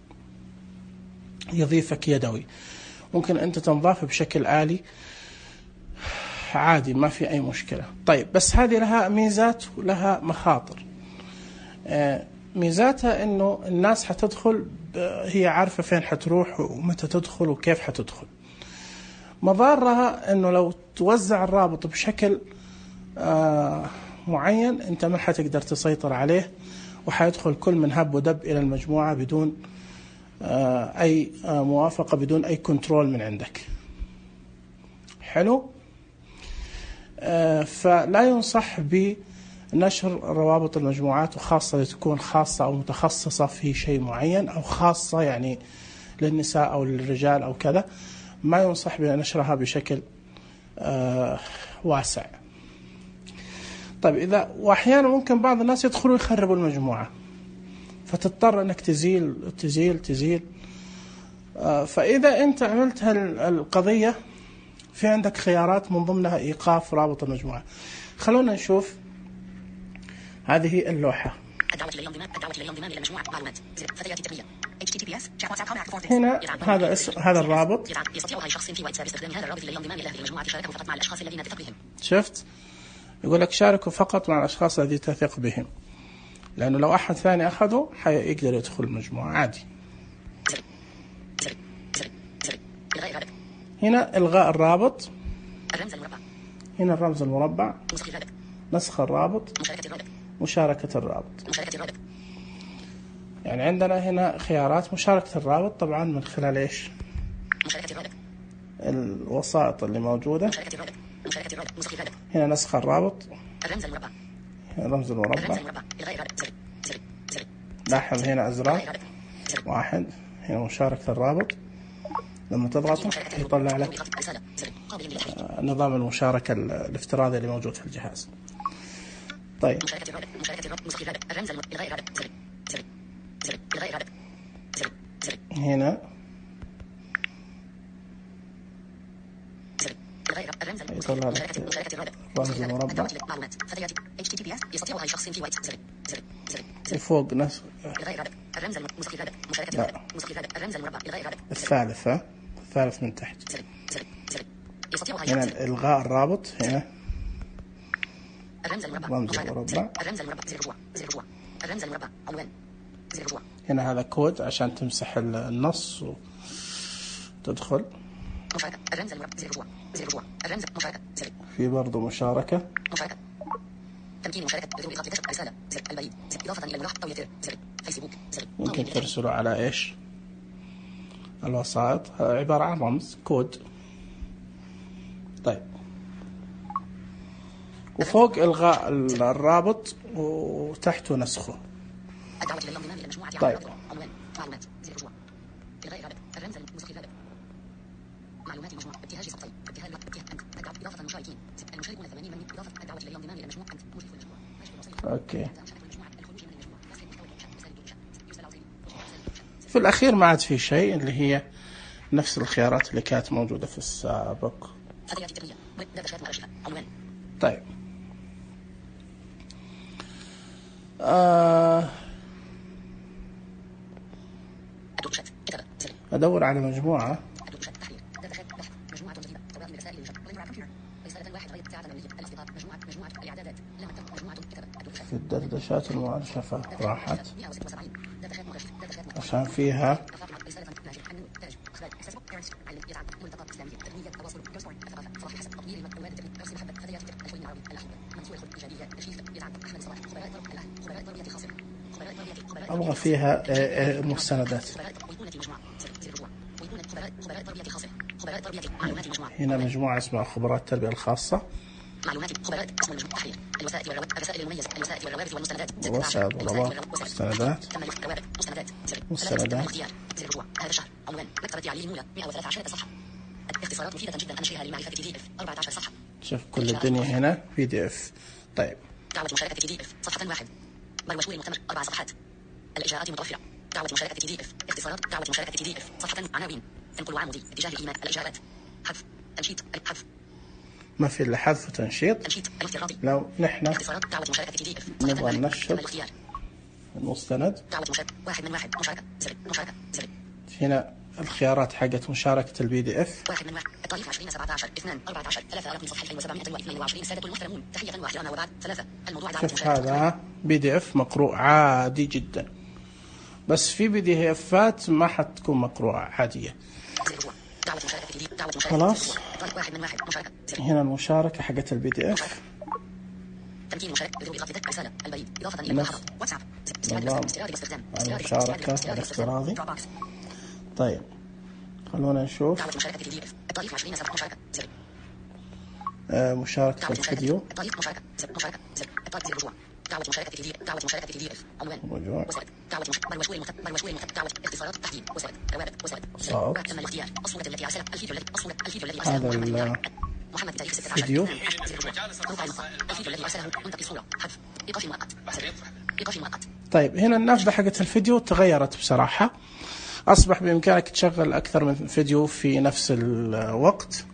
يضيفك يدوي، ممكن أنت تنضاف بشكل آلي عادي، ما في أي مشكلة. طيب بس هذه لها ميزات ولها مخاطر. ميزاتها أنه الناس حتدخل هي عارفة فين حتروح ومتى تدخل وكيف حتدخل. مضارها أنه لو توزع الرابط بشكل معين أنت ما حتقدر تسيطر عليه، وحيدخل كل من هب ودب إلى المجموعة بدون أي موافقة، بدون أي كنترول من عندك. حلو. فلا ينصح بنشر روابط المجموعات، وخاصة تكون خاصة أو متخصصة في شيء معين، أو خاصة يعني للنساء أو للرجال أو كذا، ما ينصح بنشرها بشكل واسع. طيب إذا وأحيانا ممكن بعض الناس يدخلوا يخربوا المجموعة، فتضطر أنك تزيل تزيل تزيل. فإذا أنت عملت هالقضية في عندك خيارات من ضمنها إيقاف رابط المجموعة. خلونا نشوف هذه اللوحة. الدعوة للانضمام الدعوة للانضمام إلى مجموعة معلومات فتيات التقنية إتش تي تي بي إس هنا هذا اسم هذا الرابط. يستطيع أي شخص في واتساب استخدام هذا الرابط للانضمام إلى هذه المجموعة شاركه فقط مع الأشخاص الذين تثق بهم. شفت يقول لك شاركوا فقط مع الأشخاص الذين تثق بهم، لأنه لو أحد ثاني أخذه حيقدر يدخل المجموعة عادي. هنا إلغاء الرابط، الرمز المربع، هنا الرمز المربع، نسخ الرابط، مشاركة الرابط، مشاركة الرابط. مشاركة الرابط. يعني عندنا هنا خيارات مشاركة الرابط طبعا من خلال إيش؟ مشاركة الرابط. الوسائط اللي موجودة. مشاركة الرابط. مشاركة الرابط. نسخ الرابط. هنا نسخ الرابط. الرمز المربع. الرمز المربع. الرمز المربع. إلغاء الرابط. زر زر زر. لاحظ هنا أزرار واحد، هنا مشاركة الرابط، لما تضغطه يطلع لك نظام المشاركة الافتراضي اللي موجود في الجهاز. طيب مشاركة الرابط. مشاركة الرابط. نسخ الرابط. الرمز المربع. إلغاء الرابط. زر زر زر. إلغاء الرابط. زر زر. هنا الرمز يطلع لك الرمز المربع معلومات فتيات إتش تي تي بي إس يستطيع أي شخص في واتساب زر زر زر. وفوق نفس إلغاء الرابط. الرمز نسخ الرابط. مشاركة الرابط. نسخ الرابط. الرمز المربع. إلغاء الرابط. الثالث ها الثالث من تحت. زر زر زر. يستطيع أي هنا شخص. إلغاء الرابط. هنا الرمز المربع. الرمز المربع. الرمز المربع. زر رجوع. زر رجوع. الرمز المربع. عنوان. زر رجوع. هنا هذا كود عشان تمسح النص وتدخل. مشاركة. الرمز المربع. زر رجوع. زر رجوع. الرمز مشاركة. زر. في برضو مشاركة. مشاركة. تمكين مشاركة بدون إضافة كشف رسالة. زر البريد. زر إضافة إلى الملاحظ أو يتر. زر فيسبوك. زر. ممكن ترسله على إيش؟ الوسائط عبارة عن رمز كود. طيب وفوق إلغاء الرابط وتحته نسخه. الدعوة للانضمام إلى مجموعة. طيب عنوان معلومات زر رجوع. إلغاء الرابط. الرمز نسخ الرابط. معلومات المجموعة. ابتهاج صوتي. ابتهاج ابتهاج أنت. الدعوة إضافة المشاركين. المشاركون ثمانين من إضافة الدعوة للانضمام إلى مجموعة. أنت مشرف المجموعة. أوكي. في الأخير ما عاد في شيء، اللي هي نفس الخيارات اللي كانت موجودة في السابق. طيب آه أدور على مجموعة في الدردشات المؤرشفة راحت عشان فيها أبغى فيها مستندات. هنا مجموعة اسمها خبراء التربية الخاصة. معلومات خبراء اسم المجموعة الوسائل والرسائل المميزة الوسائل والروابط والمستندات الوسائل والروابط والمستندات مستندات مستندات زر الرجوع هذا الشهر عنوان مكتبة علي المولى مئة وثلاثة عشر صفحة اختصارات مفيدة جدا أنشئها للمعرفة بي دي اف أربعة عشر صفحة. شوف كل الدنيا هنا بي دي اف. طيب دعوة مشاركة تي دي اف صفحة واحد بروشور المؤتمر أربع صفحات الإجراءات متوفرة دعوة مشاركة تي دي اف اختصارات دعوة مشاركة تي دي اف صفحة عناوين انقل عمودي اتجاه الإيمان الإجابات حذف تنشيط حذف ما في إلا حذف وتنشيط. لو نحن نبغى ننشط المستند دعوة مشاركة واحد من واحد مشاركة زر مشاركة زر هنا الخيارات حقت مشاركة البي دي اف واحد من واحد التاريخ عشرين سبعة عشر اثنان أربعة عشر ثلاثة رقم صفحة ألفين وسبعمائة واثنين وعشرين سادة المحترمون تحية واحتراما وبعد ثلاثة الموضوع دعوة مشاركة. هذا بي دي اف مقروء عادي جدا بس في بي دي افات ما حتكون مقروءة عادية. خلاص هنا المشاركة حقت البي دي اف تمكين مشاركة بدون إضافة رسالة البريد إضافة إلى الخط واتساب المشاركة الافتراضي. طيب خلونا نشوف دعوة مشاركة تي دي اف التاريخ عشرين سبعة مشاركة زر آه مشاركة الفيديو التاريخ مشاركة زر مشاركة زر التاريخ زر رجوع دعوة مشاركة تي دي دعوة مشاركة تي دي اف عنوان رجوع وسائل دعوة مش بروشور المكتب بروشور المكتب دعوة اختصارات تحديد وسائل روابط وسائل صوت تم الاختيار الصورة التي أرسلها الفيديو الذي الصورة الفيديو الذي أرسله محمد محمد تاريخ ستة عشر فيديو الفيديو الذي أرسله منتقي صورة حذف إيقاف مؤقت إيقاف مؤقت. طيب هنا النافذة حقت الفيديو تغيرت بصراحة أصبح بإمكانك تشغل أكثر من فيديو في نفس الوقت.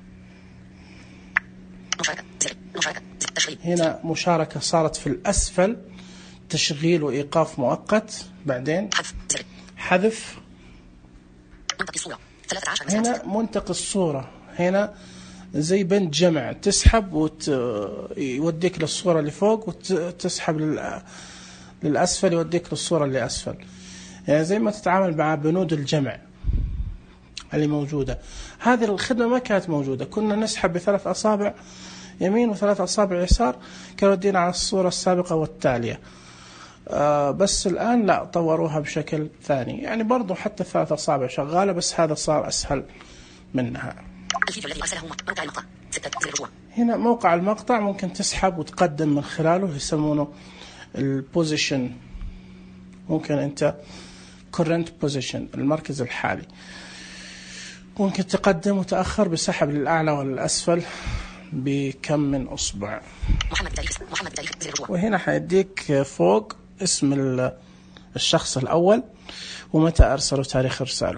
مشاركة زر مشاركة زر تشغيل هنا مشاركة صارت في الأسفل تشغيل وإيقاف مؤقت بعدين حذف زر حذف منتقي صورة ثلاثة عشر هنا منتقي الصورة هنا زي بند جمع تسحب ويوديك للصورة اللي فوق وتسحب لل... للأسفل يوديك للصورة اللي أسفل يعني زي ما تتعامل مع بنود الجمع اللي موجودة. هذه الخدمة ما كانت موجودة كنا نسحب بثلاث أصابع يمين وثلاث أصابع يسار كانوا يودينا على الصورة السابقة والتالية آه بس الآن لا طوروها بشكل ثاني يعني برضو حتى الثلاث أصابع شغالة بس هذا صار أسهل منها. الفيديو الذي أرسله موقع المقطع ستة زر رجوع هنا موقع المقطع ممكن تسحب وتقدم من خلاله يسمونه البوزيشن ممكن أنت current position المركز الحالي ممكن تقدم وتأخر بسحب للأعلى والأسفل بكم من أصبع. محمد تاريخ محمد تاريخ زر رجوع وهنا حيديك فوق اسم الشخص الأول ومتى أرسله تاريخ إرساله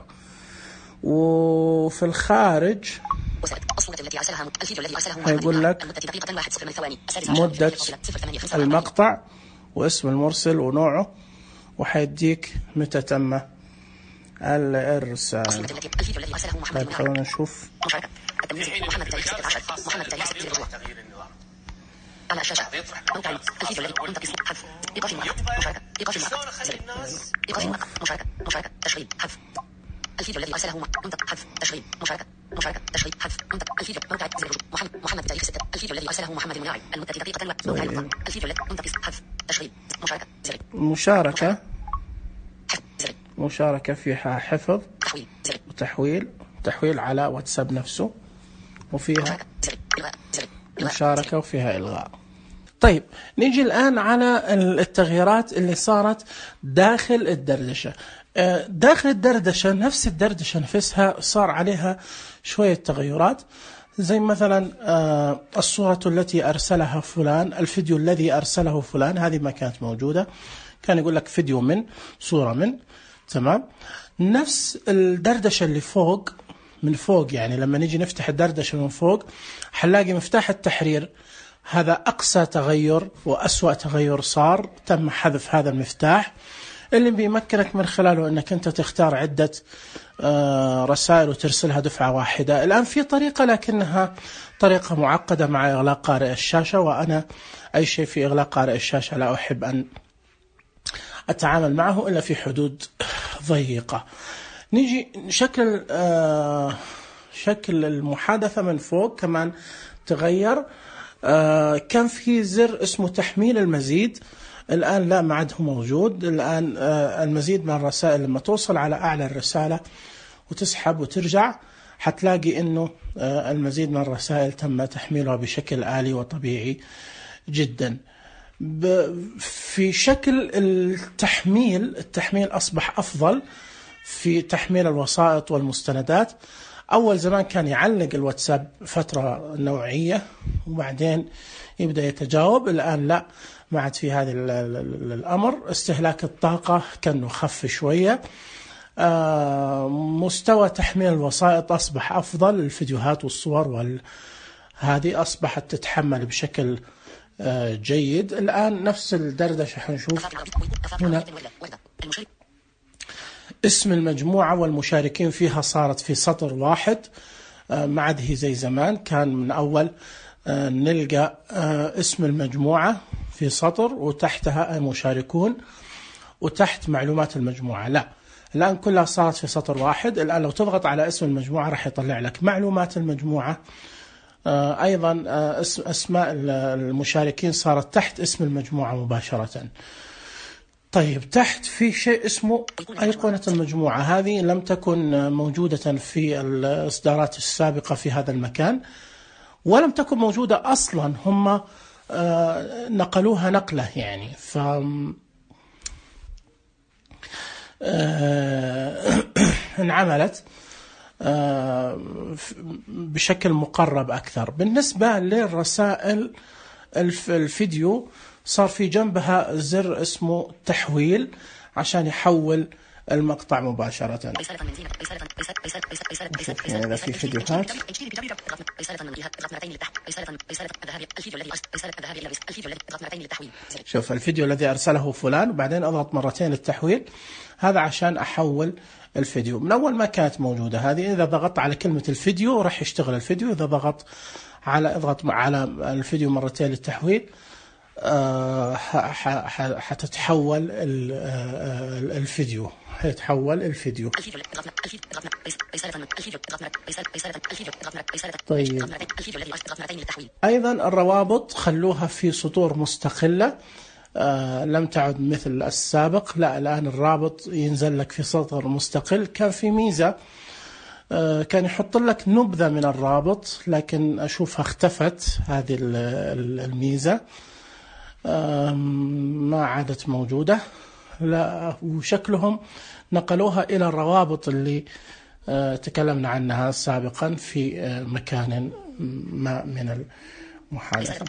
وفي الخارج هيقول لك مدة المقطع واسم المرسل ونوعه وحيديك متى تم الإرسال. طيب خلونا نشوف محمد تاريخ ستة عشر محمد تاريخ ستة رجوع على الشاشة موقع الفيديو الذي منتقي حذف إيقاف مؤقت مشاركة إيقاف مؤقت زر إيقاف مؤقت مشاركة مشاركة تشغيل حذف الفيديو الذي أرسله منتقى حذف تشغيل مشاركة مشاركة تشغيل حذف منتقى الفيديو موقع زر محمد محمد تاريخ ستة الفيديو الذي أرسله محمد المراعي المدة دقيقة موقع المقطع الفيديو الذي منتقي حذف تشغيل مشاركة زر مشاركة زر مشاركة فيها حفظ تحويل زر وتحويل تحويل على واتساب نفسه وفيها مشاركة وفيها إلغاء. طيب نيجي الآن على التغييرات اللي صارت داخل الدردشة. داخل الدردشة نفس الدردشة نفسها صار عليها شوية تغيرات زي مثلا الصورة التي أرسلها فلان الفيديو الذي أرسله فلان هذه ما كانت موجودة كان يقول لك فيديو من صورة من تمام. نفس الدردشة اللي فوق من فوق يعني لما نيجي نفتح الدردشة من فوق حنلاقي مفتاح التحرير هذا أقصى تغير وأسوأ تغير صار تم حذف هذا المفتاح. اللي بيمكنك من خلاله أنك أنت تختار عدة رسائل وترسلها دفعة واحدة. الآن في طريقة لكنها طريقة معقدة مع إغلاق قارئ الشاشة، وأنا أي شيء في إغلاق قارئ الشاشة لا أحب أن أتعامل معه إلا في حدود ضيقة. نيجي شكل آه شكل المحادثة من فوق كمان تغير. آه كان في زر اسمه تحميل المزيد، الآن لا ما عاد هو موجود. الآن آه المزيد من الرسائل لما توصل على أعلى الرسالة وتسحب وترجع حتلاقي إنه آه المزيد من الرسائل تم تحميلها بشكل آلي وطبيعي جدا. في شكل التحميل، التحميل أصبح أفضل في تحميل الوسائط والمستندات. أول زمان كان يعلق الواتساب فترة نوعية وبعدين يبدأ يتجاوب، الآن لا، ما عاد في هذا الأمر. استهلاك الطاقة كان خف شوية. مستوى تحميل الوسائط أصبح أفضل، الفيديوهات والصور وهذه أصبحت تتحمل بشكل جيد. الآن نفس الدردشة حنشوف هنا اسم المجموعة والمشاركين فيها صارت في سطر واحد، ما عاد هي زي زمان كان من أول نلقى اسم المجموعة في سطر وتحتها المشاركون وتحت معلومات المجموعة. لا، الآن كلها صارت في سطر واحد. الآن لو تضغط على اسم المجموعة راح يطلع لك معلومات المجموعة. أيضا أسماء المشاركين صارت تحت اسم المجموعة مباشرة. طيب تحت في شيء اسمه أيقونة المجموعة، هذه لم تكن موجودة في الإصدارات السابقة في هذا المكان ولم تكن موجودة أصلا، هم نقلوها نقلة يعني ف انعملت بشكل مقرب أكثر. بالنسبة للرسائل الفيديو صار في جنبها زر اسمه تحويل عشان يحول المقطع مباشرة. هذا في فيديوهات شوف الفيديو الذي أرسله فلان وبعدين أضغط مرتين للتحويل، هذا عشان أحول الفيديو. من أول ما كانت موجودة هذه، إذا ضغطت على كلمة الفيديو راح يشتغل الفيديو، إذا ضغط على اضغط على الفيديو مرتين للتحويل آه حتتحول الفيديو حيتحول الفيديو. طيب أيضا الروابط خلوها في سطور مستقلة، آه لم تعد مثل السابق، لا الآن الرابط ينزل لك في سطر مستقل. كان في ميزة آه كان يحط لك نبذة من الرابط، لكن أشوفها اختفت هذه الميزة، آه ما عادت موجودة. لا، وشكلهم نقلوها إلى الروابط اللي آه تكلمنا عنها سابقا في آه مكان ما من المحادثة.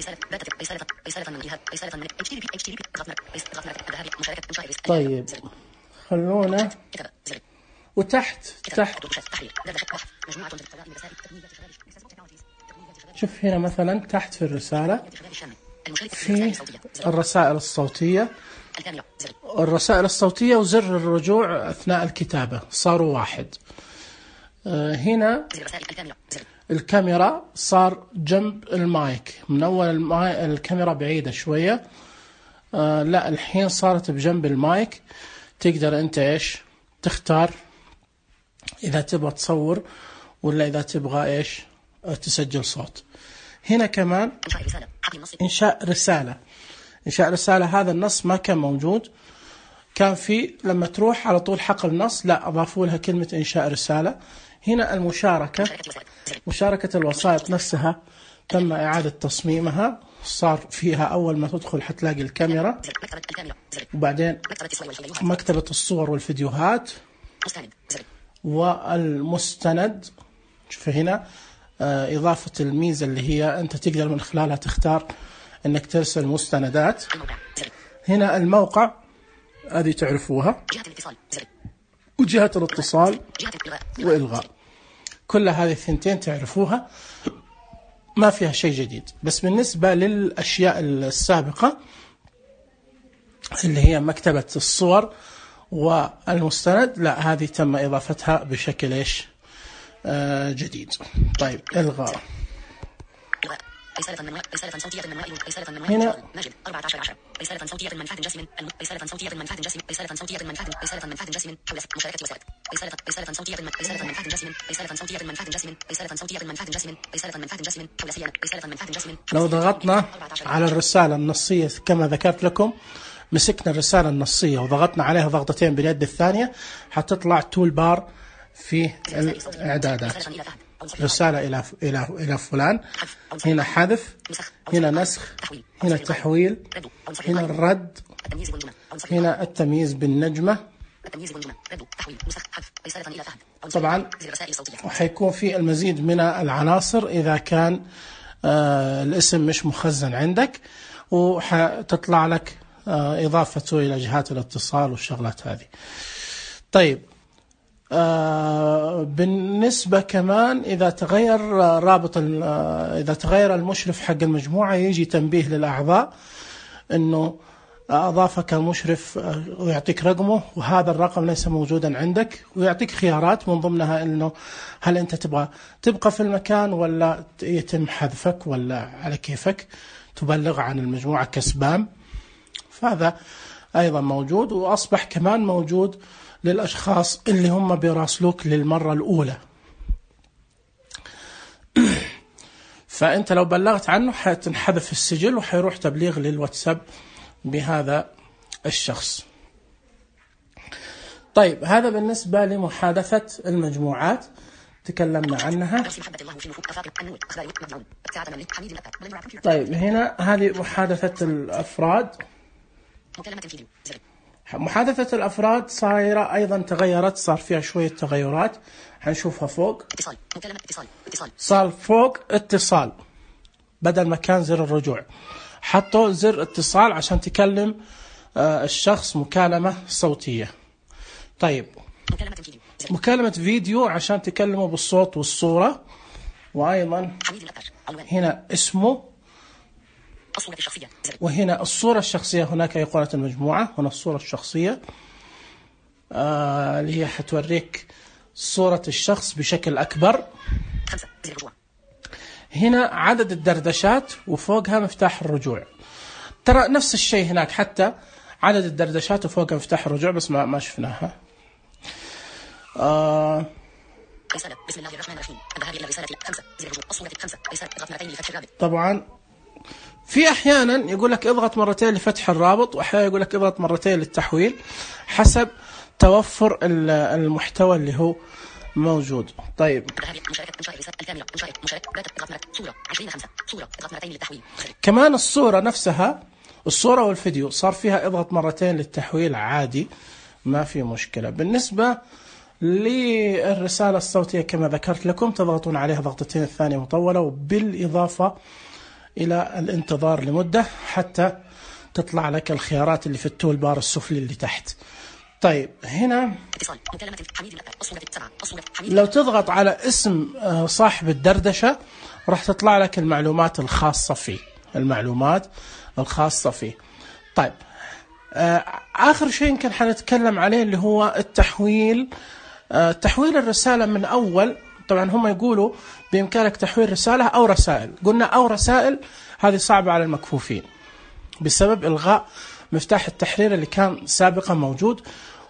طيب خلونا وتحت تحت شوف هنا مثلا تحت في الرسالة في الرسائل الصوتية، الرسائل الصوتية وزر الرجوع أثناء الكتابة صاروا واحد. آه هنا الكاميرا صار جنب المايك، من أول المايك الكاميرا بعيدة شوية، آه لا الحين صارت بجنب المايك. تقدر أنت إيش تختار إذا تبغى تصور ولا إذا تبغى إيش تسجل صوت. هنا كمان إنشاء رسالة، إنشاء رسالة هذا النص ما كان موجود، كان في لما تروح على طول حقل نص، لا أضافوا لها كلمة إنشاء رسالة. هنا المشاركة، مشاركة الوسائط نفسها تم إعادة تصميمها، صار فيها أول ما تدخل حتلاقي الكاميرا وبعدين مكتبة الصور والفيديوهات والمستند. شوف هنا إضافة الميزة اللي هي أنت تقدر من خلالها تختار أنك ترسل مستندات. هنا الموقع هذه تعرفوها، وجهة الاتصال وإلغاء، كل هذه الثنتين تعرفوها، ما فيها شيء جديد. بس بالنسبة للأشياء السابقة اللي هي مكتبة الصور والمستند، لا هذه تم إضافتها بشكل إيش آه جديد. طيب إلغاء. رسالة من رسالة صوتية من وائل رسالة من هنا ماجد أربعة عشر عشرة رسالة صوتية من فهد جاسم رسالة صوتية من فهد جاسم رسالة صوتية من فهد رسالة من فهد جاسم حول مشاركة وسائل رسالة رسالة صوتية من رسالة من فهد جاسم رسالة صوتية من فهد جاسم رسالة صوتية من فهد جاسم رسالة من فهد جاسم حول سيانة رسالة من فهد جاسم. لو ضغطنا على الرسالة النصية كما ذكرت لكم، مسكنا الرسالة النصية وضغطنا عليها ضغطتين باليد الثانية حتطلع تول بار في الإعدادات. رسالة إلى إلى إلى فلان، هنا حذف، هنا نسخ، هنا تحويل، هنا الرد، هنا التمييز بالنجمة. طبعا وحيكون في المزيد من العناصر إذا كان آه الاسم مش مخزن عندك، وحتطلع لك آه إضافته إلى جهات الاتصال والشغلات هذه. طيب آه بالنسبة كمان إذا تغير رابط آه إذا تغير المشرف حق المجموعة يجي تنبيه للأعضاء إنه أضافك المشرف ويعطيك رقمه وهذا الرقم ليس موجودا عندك، ويعطيك خيارات من ضمنها إنه هل أنت تبغى تبقى في المكان ولا يتم حذفك ولا على كيفك، تبلغ عن المجموعة كسبام. فهذا أيضا موجود، وأصبح كمان موجود للأشخاص اللي هم بيراسلوك للمرة الأولى. فأنت لو بلغت عنه حتنحذف السجل وحيروح تبليغ للواتساب بهذا الشخص. طيب هذا بالنسبة لمحادثة المجموعات تكلمنا عنها. طيب هنا هذه محادثة الأفراد. محادثة الأفراد صايرة أيضا تغيرت، صار فيها شوية تغيرات هنشوفها فوق. اتصال مكالمة اتصال اتصال صار فوق اتصال، بدل ما كان زر الرجوع حطوا زر اتصال عشان تكلم آه الشخص مكالمة صوتية. طيب مكالمة فيديو مكالمة فيديو عشان تكلمه بالصوت والصورة. وأيضا هنا اسمه، الصورة الشخصية، وهنا الصورة الشخصية. هناك أيقونة المجموعة، هنا الصورة الشخصية آه اللي هي حتوريك صورة الشخص بشكل أكبر. خمسة زر الرجوع. هنا عدد الدردشات وفوقها مفتاح الرجوع. ترى نفس الشيء هناك، حتى عدد الدردشات وفوقها مفتاح الرجوع بس ما ما شفناها. آه رسالة بسم الله الرحمن الرحيم الذهاب إلى الرسالة خمسة زر الرجوع الصورة خمسة رسالة اضغط مرتين لفتح الرابط. طبعا في أحيانا يقول لك اضغط مرتين لفتح الرابط، وأحيانا يقول لك اضغط مرتين للتحويل، حسب توفر المحتوى اللي هو موجود. طيب كمان الصورة نفسها، الصورة والفيديو صار فيها اضغط مرتين للتحويل عادي، ما في مشكلة. بالنسبة للرسالة الصوتية كما ذكرت لكم تضغطون عليها ضغطتين الثانية مطولة، وبالإضافة إلى الانتظار لمدة حتى تطلع لك الخيارات اللي في التول بار السفلي اللي تحت. طيب هنا لو تضغط على اسم صاحب الدردشة راح تطلع لك المعلومات الخاصة فيه، المعلومات الخاصة فيه. طيب آخر شيء يمكن حنتكلم عليه اللي هو التحويل. تحويل الرسالة من أول، طبعا هم يقولوا بإمكانك تحويل رسالة أو رسائل. قلنا أو رسائل، هذه صعبة على المكفوفين بسبب إلغاء مفتاح التحرير اللي كان سابقا موجود،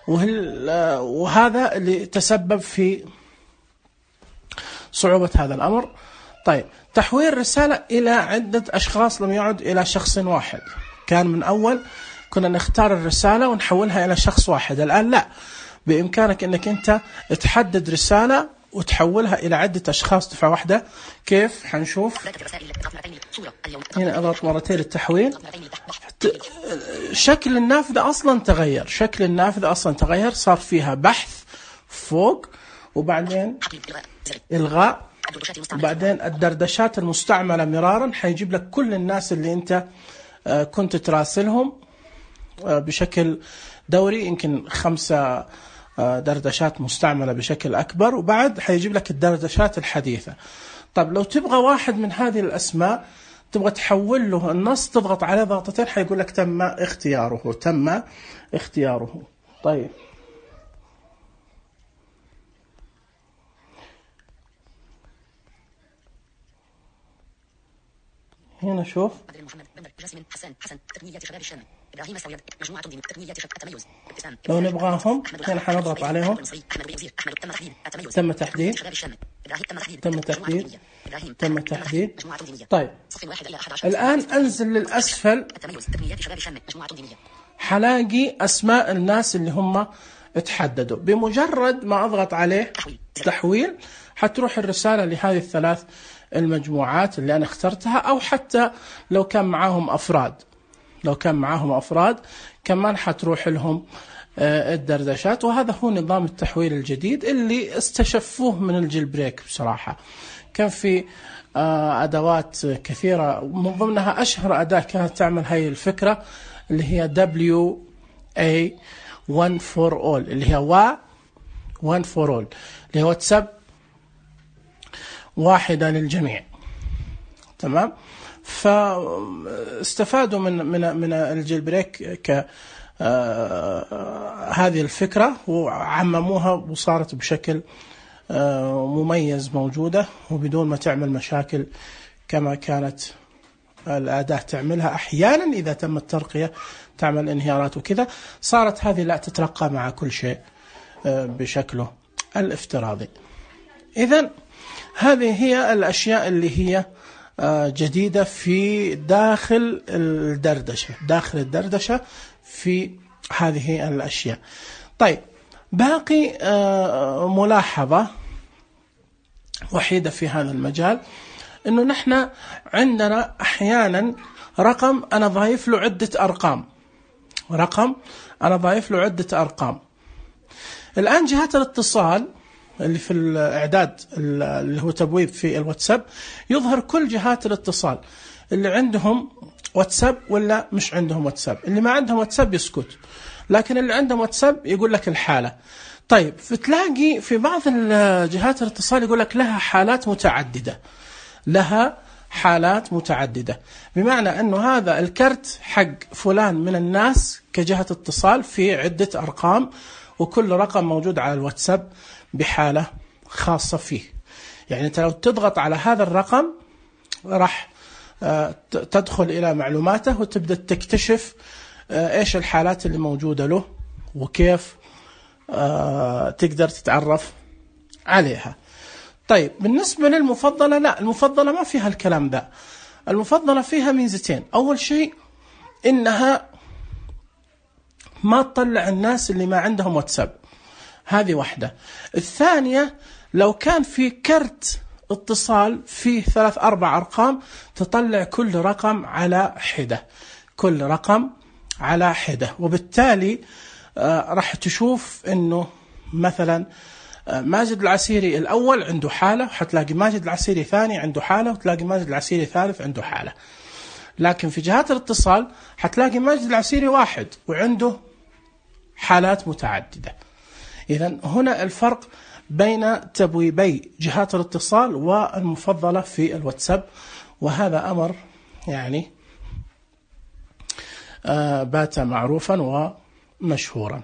وهذا اللي تسبب في صعوبة هذا الأمر. طيب تحويل رسالة إلى عدة أشخاص لم يعد إلى شخص واحد. كان من أول كنا نختار الرسالة ونحولها إلى شخص واحد، الآن لا، بإمكانك أنك أنت تحدد رسالة وتحولها إلى عدة أشخاص دفعة واحدة. كيف؟ حنشوف هنا اضغط مرتين للتحويل. شكل النافذة أصلا تغير، شكل النافذة أصلا تغير، صار فيها بحث فوق، وبعدين إلغاء، وبعدين الدردشات المستعملة مرارا، حيجيب لك كل الناس اللي أنت كنت تراسلهم بشكل دوري، يمكن خمسة دردشات مستعملة بشكل أكبر، وبعد حيجيب لك الدردشات الحديثة. طب لو تبغى واحد من هذه الأسماء تبغى تحول له النص تضغط عليه ضغطتين حيقول لك تم اختياره تم اختياره. طيب هنا شوف عبد محمد بندر جاسم حسن حسن تقنية شباب الشام إبراهيم السويد مجموعة من تقنية شباب التميز ابتسام لو نبغاهم هنا حنضغط عليهم. تم تحديد تم تحديد تم تحديد. طيب الآن أنزل للأسفل حلاقي أسماء الناس اللي هم اتحددوا. بمجرد ما أضغط عليه تحويل حتروح الرسالة لهذه الثلاث المجموعات اللي أنا اخترتها، أو حتى لو كان معاهم أفراد لو كان معاهم أفراد كمان حتروح لهم الدردشات. وهذا هو نظام التحويل الجديد اللي استشفوه من الجيل بريك. بصراحة كان في أدوات كثيرة، من ضمنها أشهر أداة كانت تعمل هاي الفكرة اللي هي دبليو إيه one for all، اللي هي وا one for all، اللي هو واتساب واحدة للجميع. تمام. فاستفادوا من من من الجيل بريك ك هذه الفكرة وعمموها وصارت بشكل مميز موجودة وبدون ما تعمل مشاكل كما كانت الأداة تعملها. أحيانا إذا تم الترقية تعمل انهيارات وكذا. صارت هذه لا تترقى مع كل شيء بشكله الافتراضي. إذن هذه هي الأشياء اللي هي جديدة في داخل الدردشة داخل الدردشة في هذه الأشياء. طيب باقي ملاحظة وحيدة في هذا المجال، إنه نحن عندنا أحيانا رقم أنا ضايف له عدة أرقام رقم أنا ضايف له عدة أرقام. الآن جهات الاتصال اللي في الإعداد اللي هو تبويب في الواتساب يظهر كل جهات الاتصال اللي عندهم واتساب ولا مش عندهم واتساب. اللي ما عندهم واتساب يسكت، لكن اللي عندهم واتساب يقول لك الحالة. طيب فتلاقي في بعض الجهات الاتصال يقول لك لها حالات متعددة لها حالات متعددة بمعنى أنه هذا الكرت حق فلان من الناس كجهة اتصال في عدة أرقام، وكل رقم موجود على الواتساب بحالة خاصة فيه. يعني أنت لو تضغط على هذا الرقم راح تدخل إلى معلوماته وتبدأ تكتشف إيش الحالات اللي موجودة له وكيف تقدر تتعرف عليها. طيب بالنسبة للمفضلة، لا المفضلة ما فيها الكلام ده. المفضلة فيها ميزتين. أول شيء إنها ما تطلع الناس اللي ما عندهم واتساب، هذه واحدة. الثانية لو كان في كرت اتصال فيه ثلاث أربع أرقام تطلع كل رقم على حدة كل رقم على حدة وبالتالي آه راح تشوف إنه مثلا آه ماجد العسيري الأول عنده حالة، وحتلاقي ماجد العسيري ثاني عنده حالة، وتلاقي ماجد العسيري ثالث عنده حالة. لكن في جهات الاتصال حتلاقي ماجد العسيري واحد وعنده حالات متعددة. إذن هنا الفرق بين تبويبي جهات الاتصال والمفضلة في الواتساب، وهذا أمر يعني آه بات معروفا ومشهورا.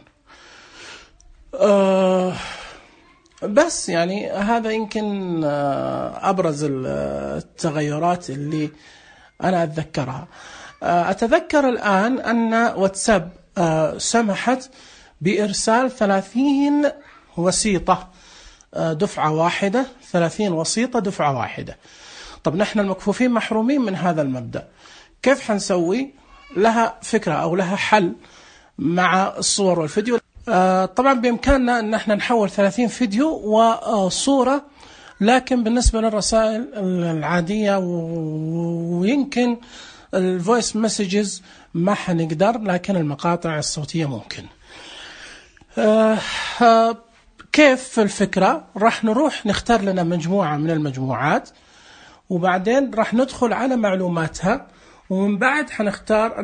آه بس يعني هذا يمكن آه أبرز التغيرات اللي أنا أتذكرها. آه أتذكر الآن أن واتساب آه سمحت بإرسال ثلاثين وسيطة دفعة واحدة ثلاثين وسيطة دفعة واحدة. طب نحن المكفوفين محرومين من هذا المبدأ، كيف حنسوي؟ لها فكرة أو لها حل مع الصور والفيديو. طبعا بإمكاننا أن احنا نحول ثلاثين فيديو وصورة، لكن بالنسبة للرسائل العادية ويمكن الفويس مسجز ما حنقدر، لكن المقاطع الصوتية ممكن. آه آه كيف الفكرة؟ راح نروح نختار لنا مجموعة من المجموعات، وبعدين راح ندخل على معلوماتها، ومن بعد حنختار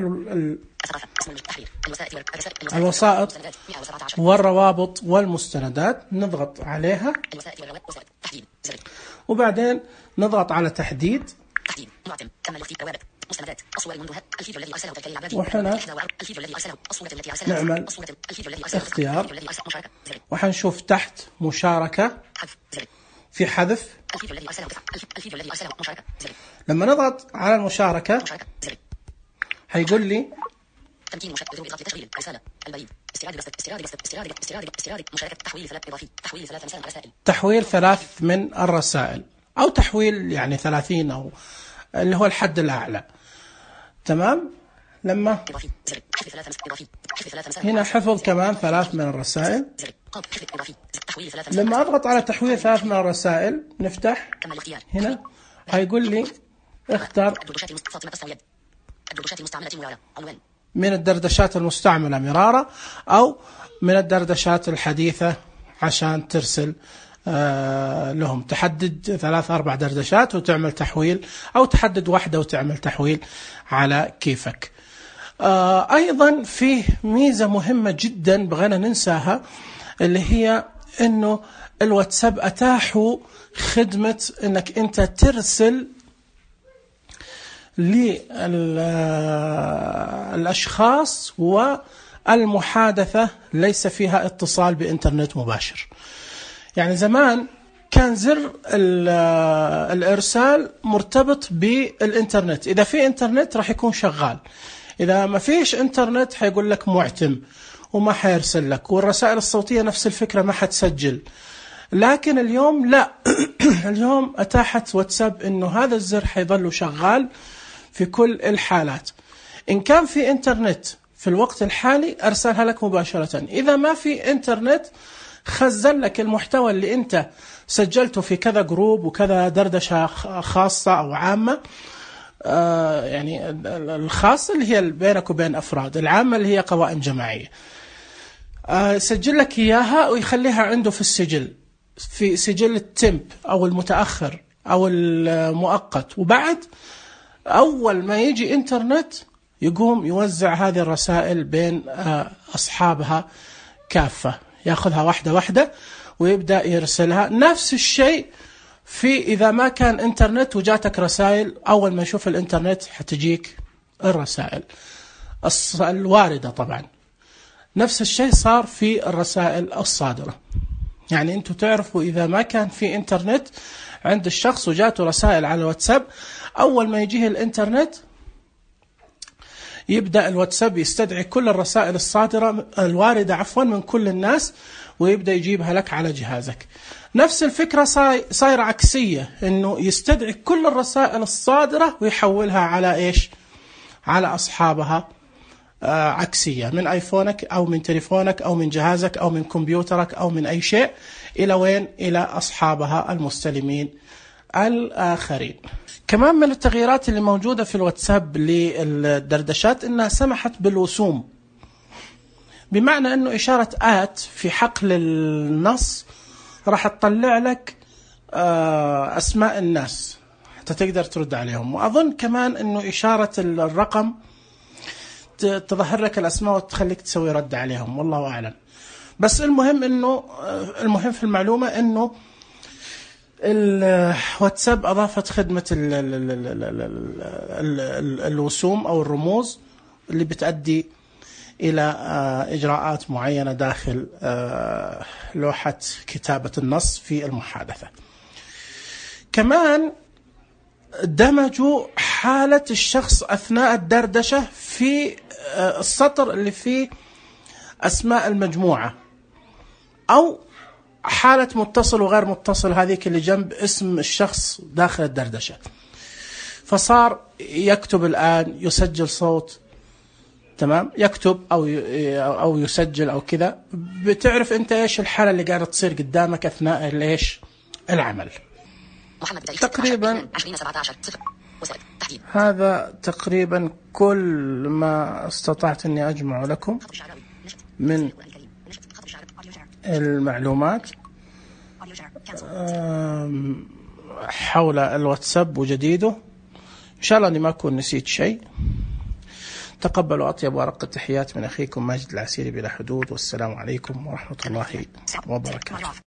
الوسائط والروابط والمستندات، نضغط عليها وبعدين نضغط على تحديد. تحديد معتم تم الاختيار روابط مستندات الصور منذ الفيديو الذي ارسله تلك العباد وحنا الفيديو الذي ارسله الصورة التي ارسلها نعمل الصورة الفيديو الذي ارسله اختيار الفيديو الذي ارسله مشاركة زر وحنشوف تحت مشاركة حذف زر في حذف. الفيديو الذي ارسله الفيديو الذي ارسله مشاركة زر لما نضغط على المشاركة مشاركة زر هيقول لي تمكين مشاركة بدون إضافة تشغيل رسالة البريد استيراد بس استيراد بس استيراد استيراد استيراد مشاركة تحويل ثلاث إضافي تحويل ثلاث رسائل رسائل تحويل ثلاث من الرسائل أو تحويل يعني ثلاثين أو اللي هو الحد الأعلى. تمام. لما إضافي زر حذف ثلاث إضافي حذف ثلاث رسائل هنا حفظ كمان ثلاث من الرسائل. زر قاب حذف إضافي تحويل ثلاث رسائل لما أضغط على تحويل ثلاث من الرسائل نفتح تم الاختيار هنا هيقول لي اختر الدردشات المست- فاطمة الصويد الدردشات المستعملة مرارة عنوان من الدردشات المستعملة مرارا أو من الدردشات الحديثة عشان ترسل آه لهم. تحدد ثلاث أربع دردشات وتعمل تحويل أو تحدد واحدة وتعمل تحويل على كيفك. آه أيضا فيه ميزة مهمة جدا بغينا ننساها اللي هي أنه الواتساب أتاحوا خدمة أنك أنت ترسل للأشخاص والمحادثة ليس فيها اتصال بإنترنت مباشر. يعني زمان كان زر الإرسال مرتبط بالإنترنت، إذا في إنترنت راح يكون شغال، إذا ما فيش إنترنت حيقول لك معتم وما حيرسل لك، والرسائل الصوتية نفس الفكرة ما حتسجل. لكن اليوم لا اليوم أتاحت واتساب إنه هذا الزر حيظل شغال في كل الحالات. إن كان في إنترنت في الوقت الحالي أرسلها لك مباشرة، إذا ما في إنترنت خزن لك المحتوى اللي أنت سجلته في كذا جروب وكذا دردشة خاصة أو عامة. آه يعني الخاصة اللي هي بينك وبين أفراد، العامة اللي هي قوائم جماعية. آه سجل لك إياها ويخليها عنده في السجل، في سجل التمب أو المتأخر أو المؤقت، وبعد أول ما يجي إنترنت يقوم يوزع هذه الرسائل بين أصحابها كافة، يأخذها واحدة واحدة ويبدأ يرسلها. نفس الشيء في إذا ما كان إنترنت وجاتك رسائل، أول ما يشوف الإنترنت حتجيك الرسائل الواردة. طبعا نفس الشيء صار في الرسائل الصادرة. يعني أنتوا تعرفوا إذا ما كان في إنترنت عند الشخص وجاته رسائل على الواتساب، أول ما يجيه الإنترنت يبدأ الواتساب يستدعي كل الرسائل الصادرة الواردة عفوا من كل الناس ويبدأ يجيبها لك على جهازك. نفس الفكرة صايرة عكسية، إنه يستدعي كل الرسائل الصادرة ويحولها على إيش؟ على أصحابها. آه عكسية، من آيفونك أو من تليفونك أو من جهازك أو من كمبيوترك أو من أي شيء إلى وين؟ إلى أصحابها المستلمين الآخرين. كمان من التغييرات اللي موجودة في الواتساب للدردشات إنها سمحت بالوسوم، بمعنى إنه إشارة آت في حقل النص راح تطلع لك آه أسماء الناس حتى تقدر ترد عليهم. وأظن كمان إنه إشارة الرقم تظهر لك الأسماء وتخليك تسوي رد عليهم، والله أعلم. بس المهم إنه المهم في المعلومة إنه الواتساب أضافت خدمة ال ال ال ال ال ال ال الوسوم أو الرموز اللي بتؤدي إلى إجراءات معينة داخل لوحة كتابة النص في المحادثة. كمان دمجوا حالة الشخص أثناء الدردشة في السطر اللي فيه أسماء المجموعة، أو حالة متصل وغير متصل، هذيك اللي جنب اسم الشخص داخل الدردشة. فصار يكتب الآن، يسجل صوت، تمام، يكتب أو أو يسجل أو كذا. بتعرف أنت إيش الحالة اللي قاعدة تصير قدامك أثناء ليش العمل. تقريبا هذا تقريبا كل ما استطعت أني أجمع لكم من المعلومات حول الواتساب وجديده. إن شاء الله أني ما أكون نسيت شيء. تقبلوا أطيب وأرق التحيات من أخيكم ماجد العسيري بلا حدود، والسلام عليكم ورحمة الله وبركاته.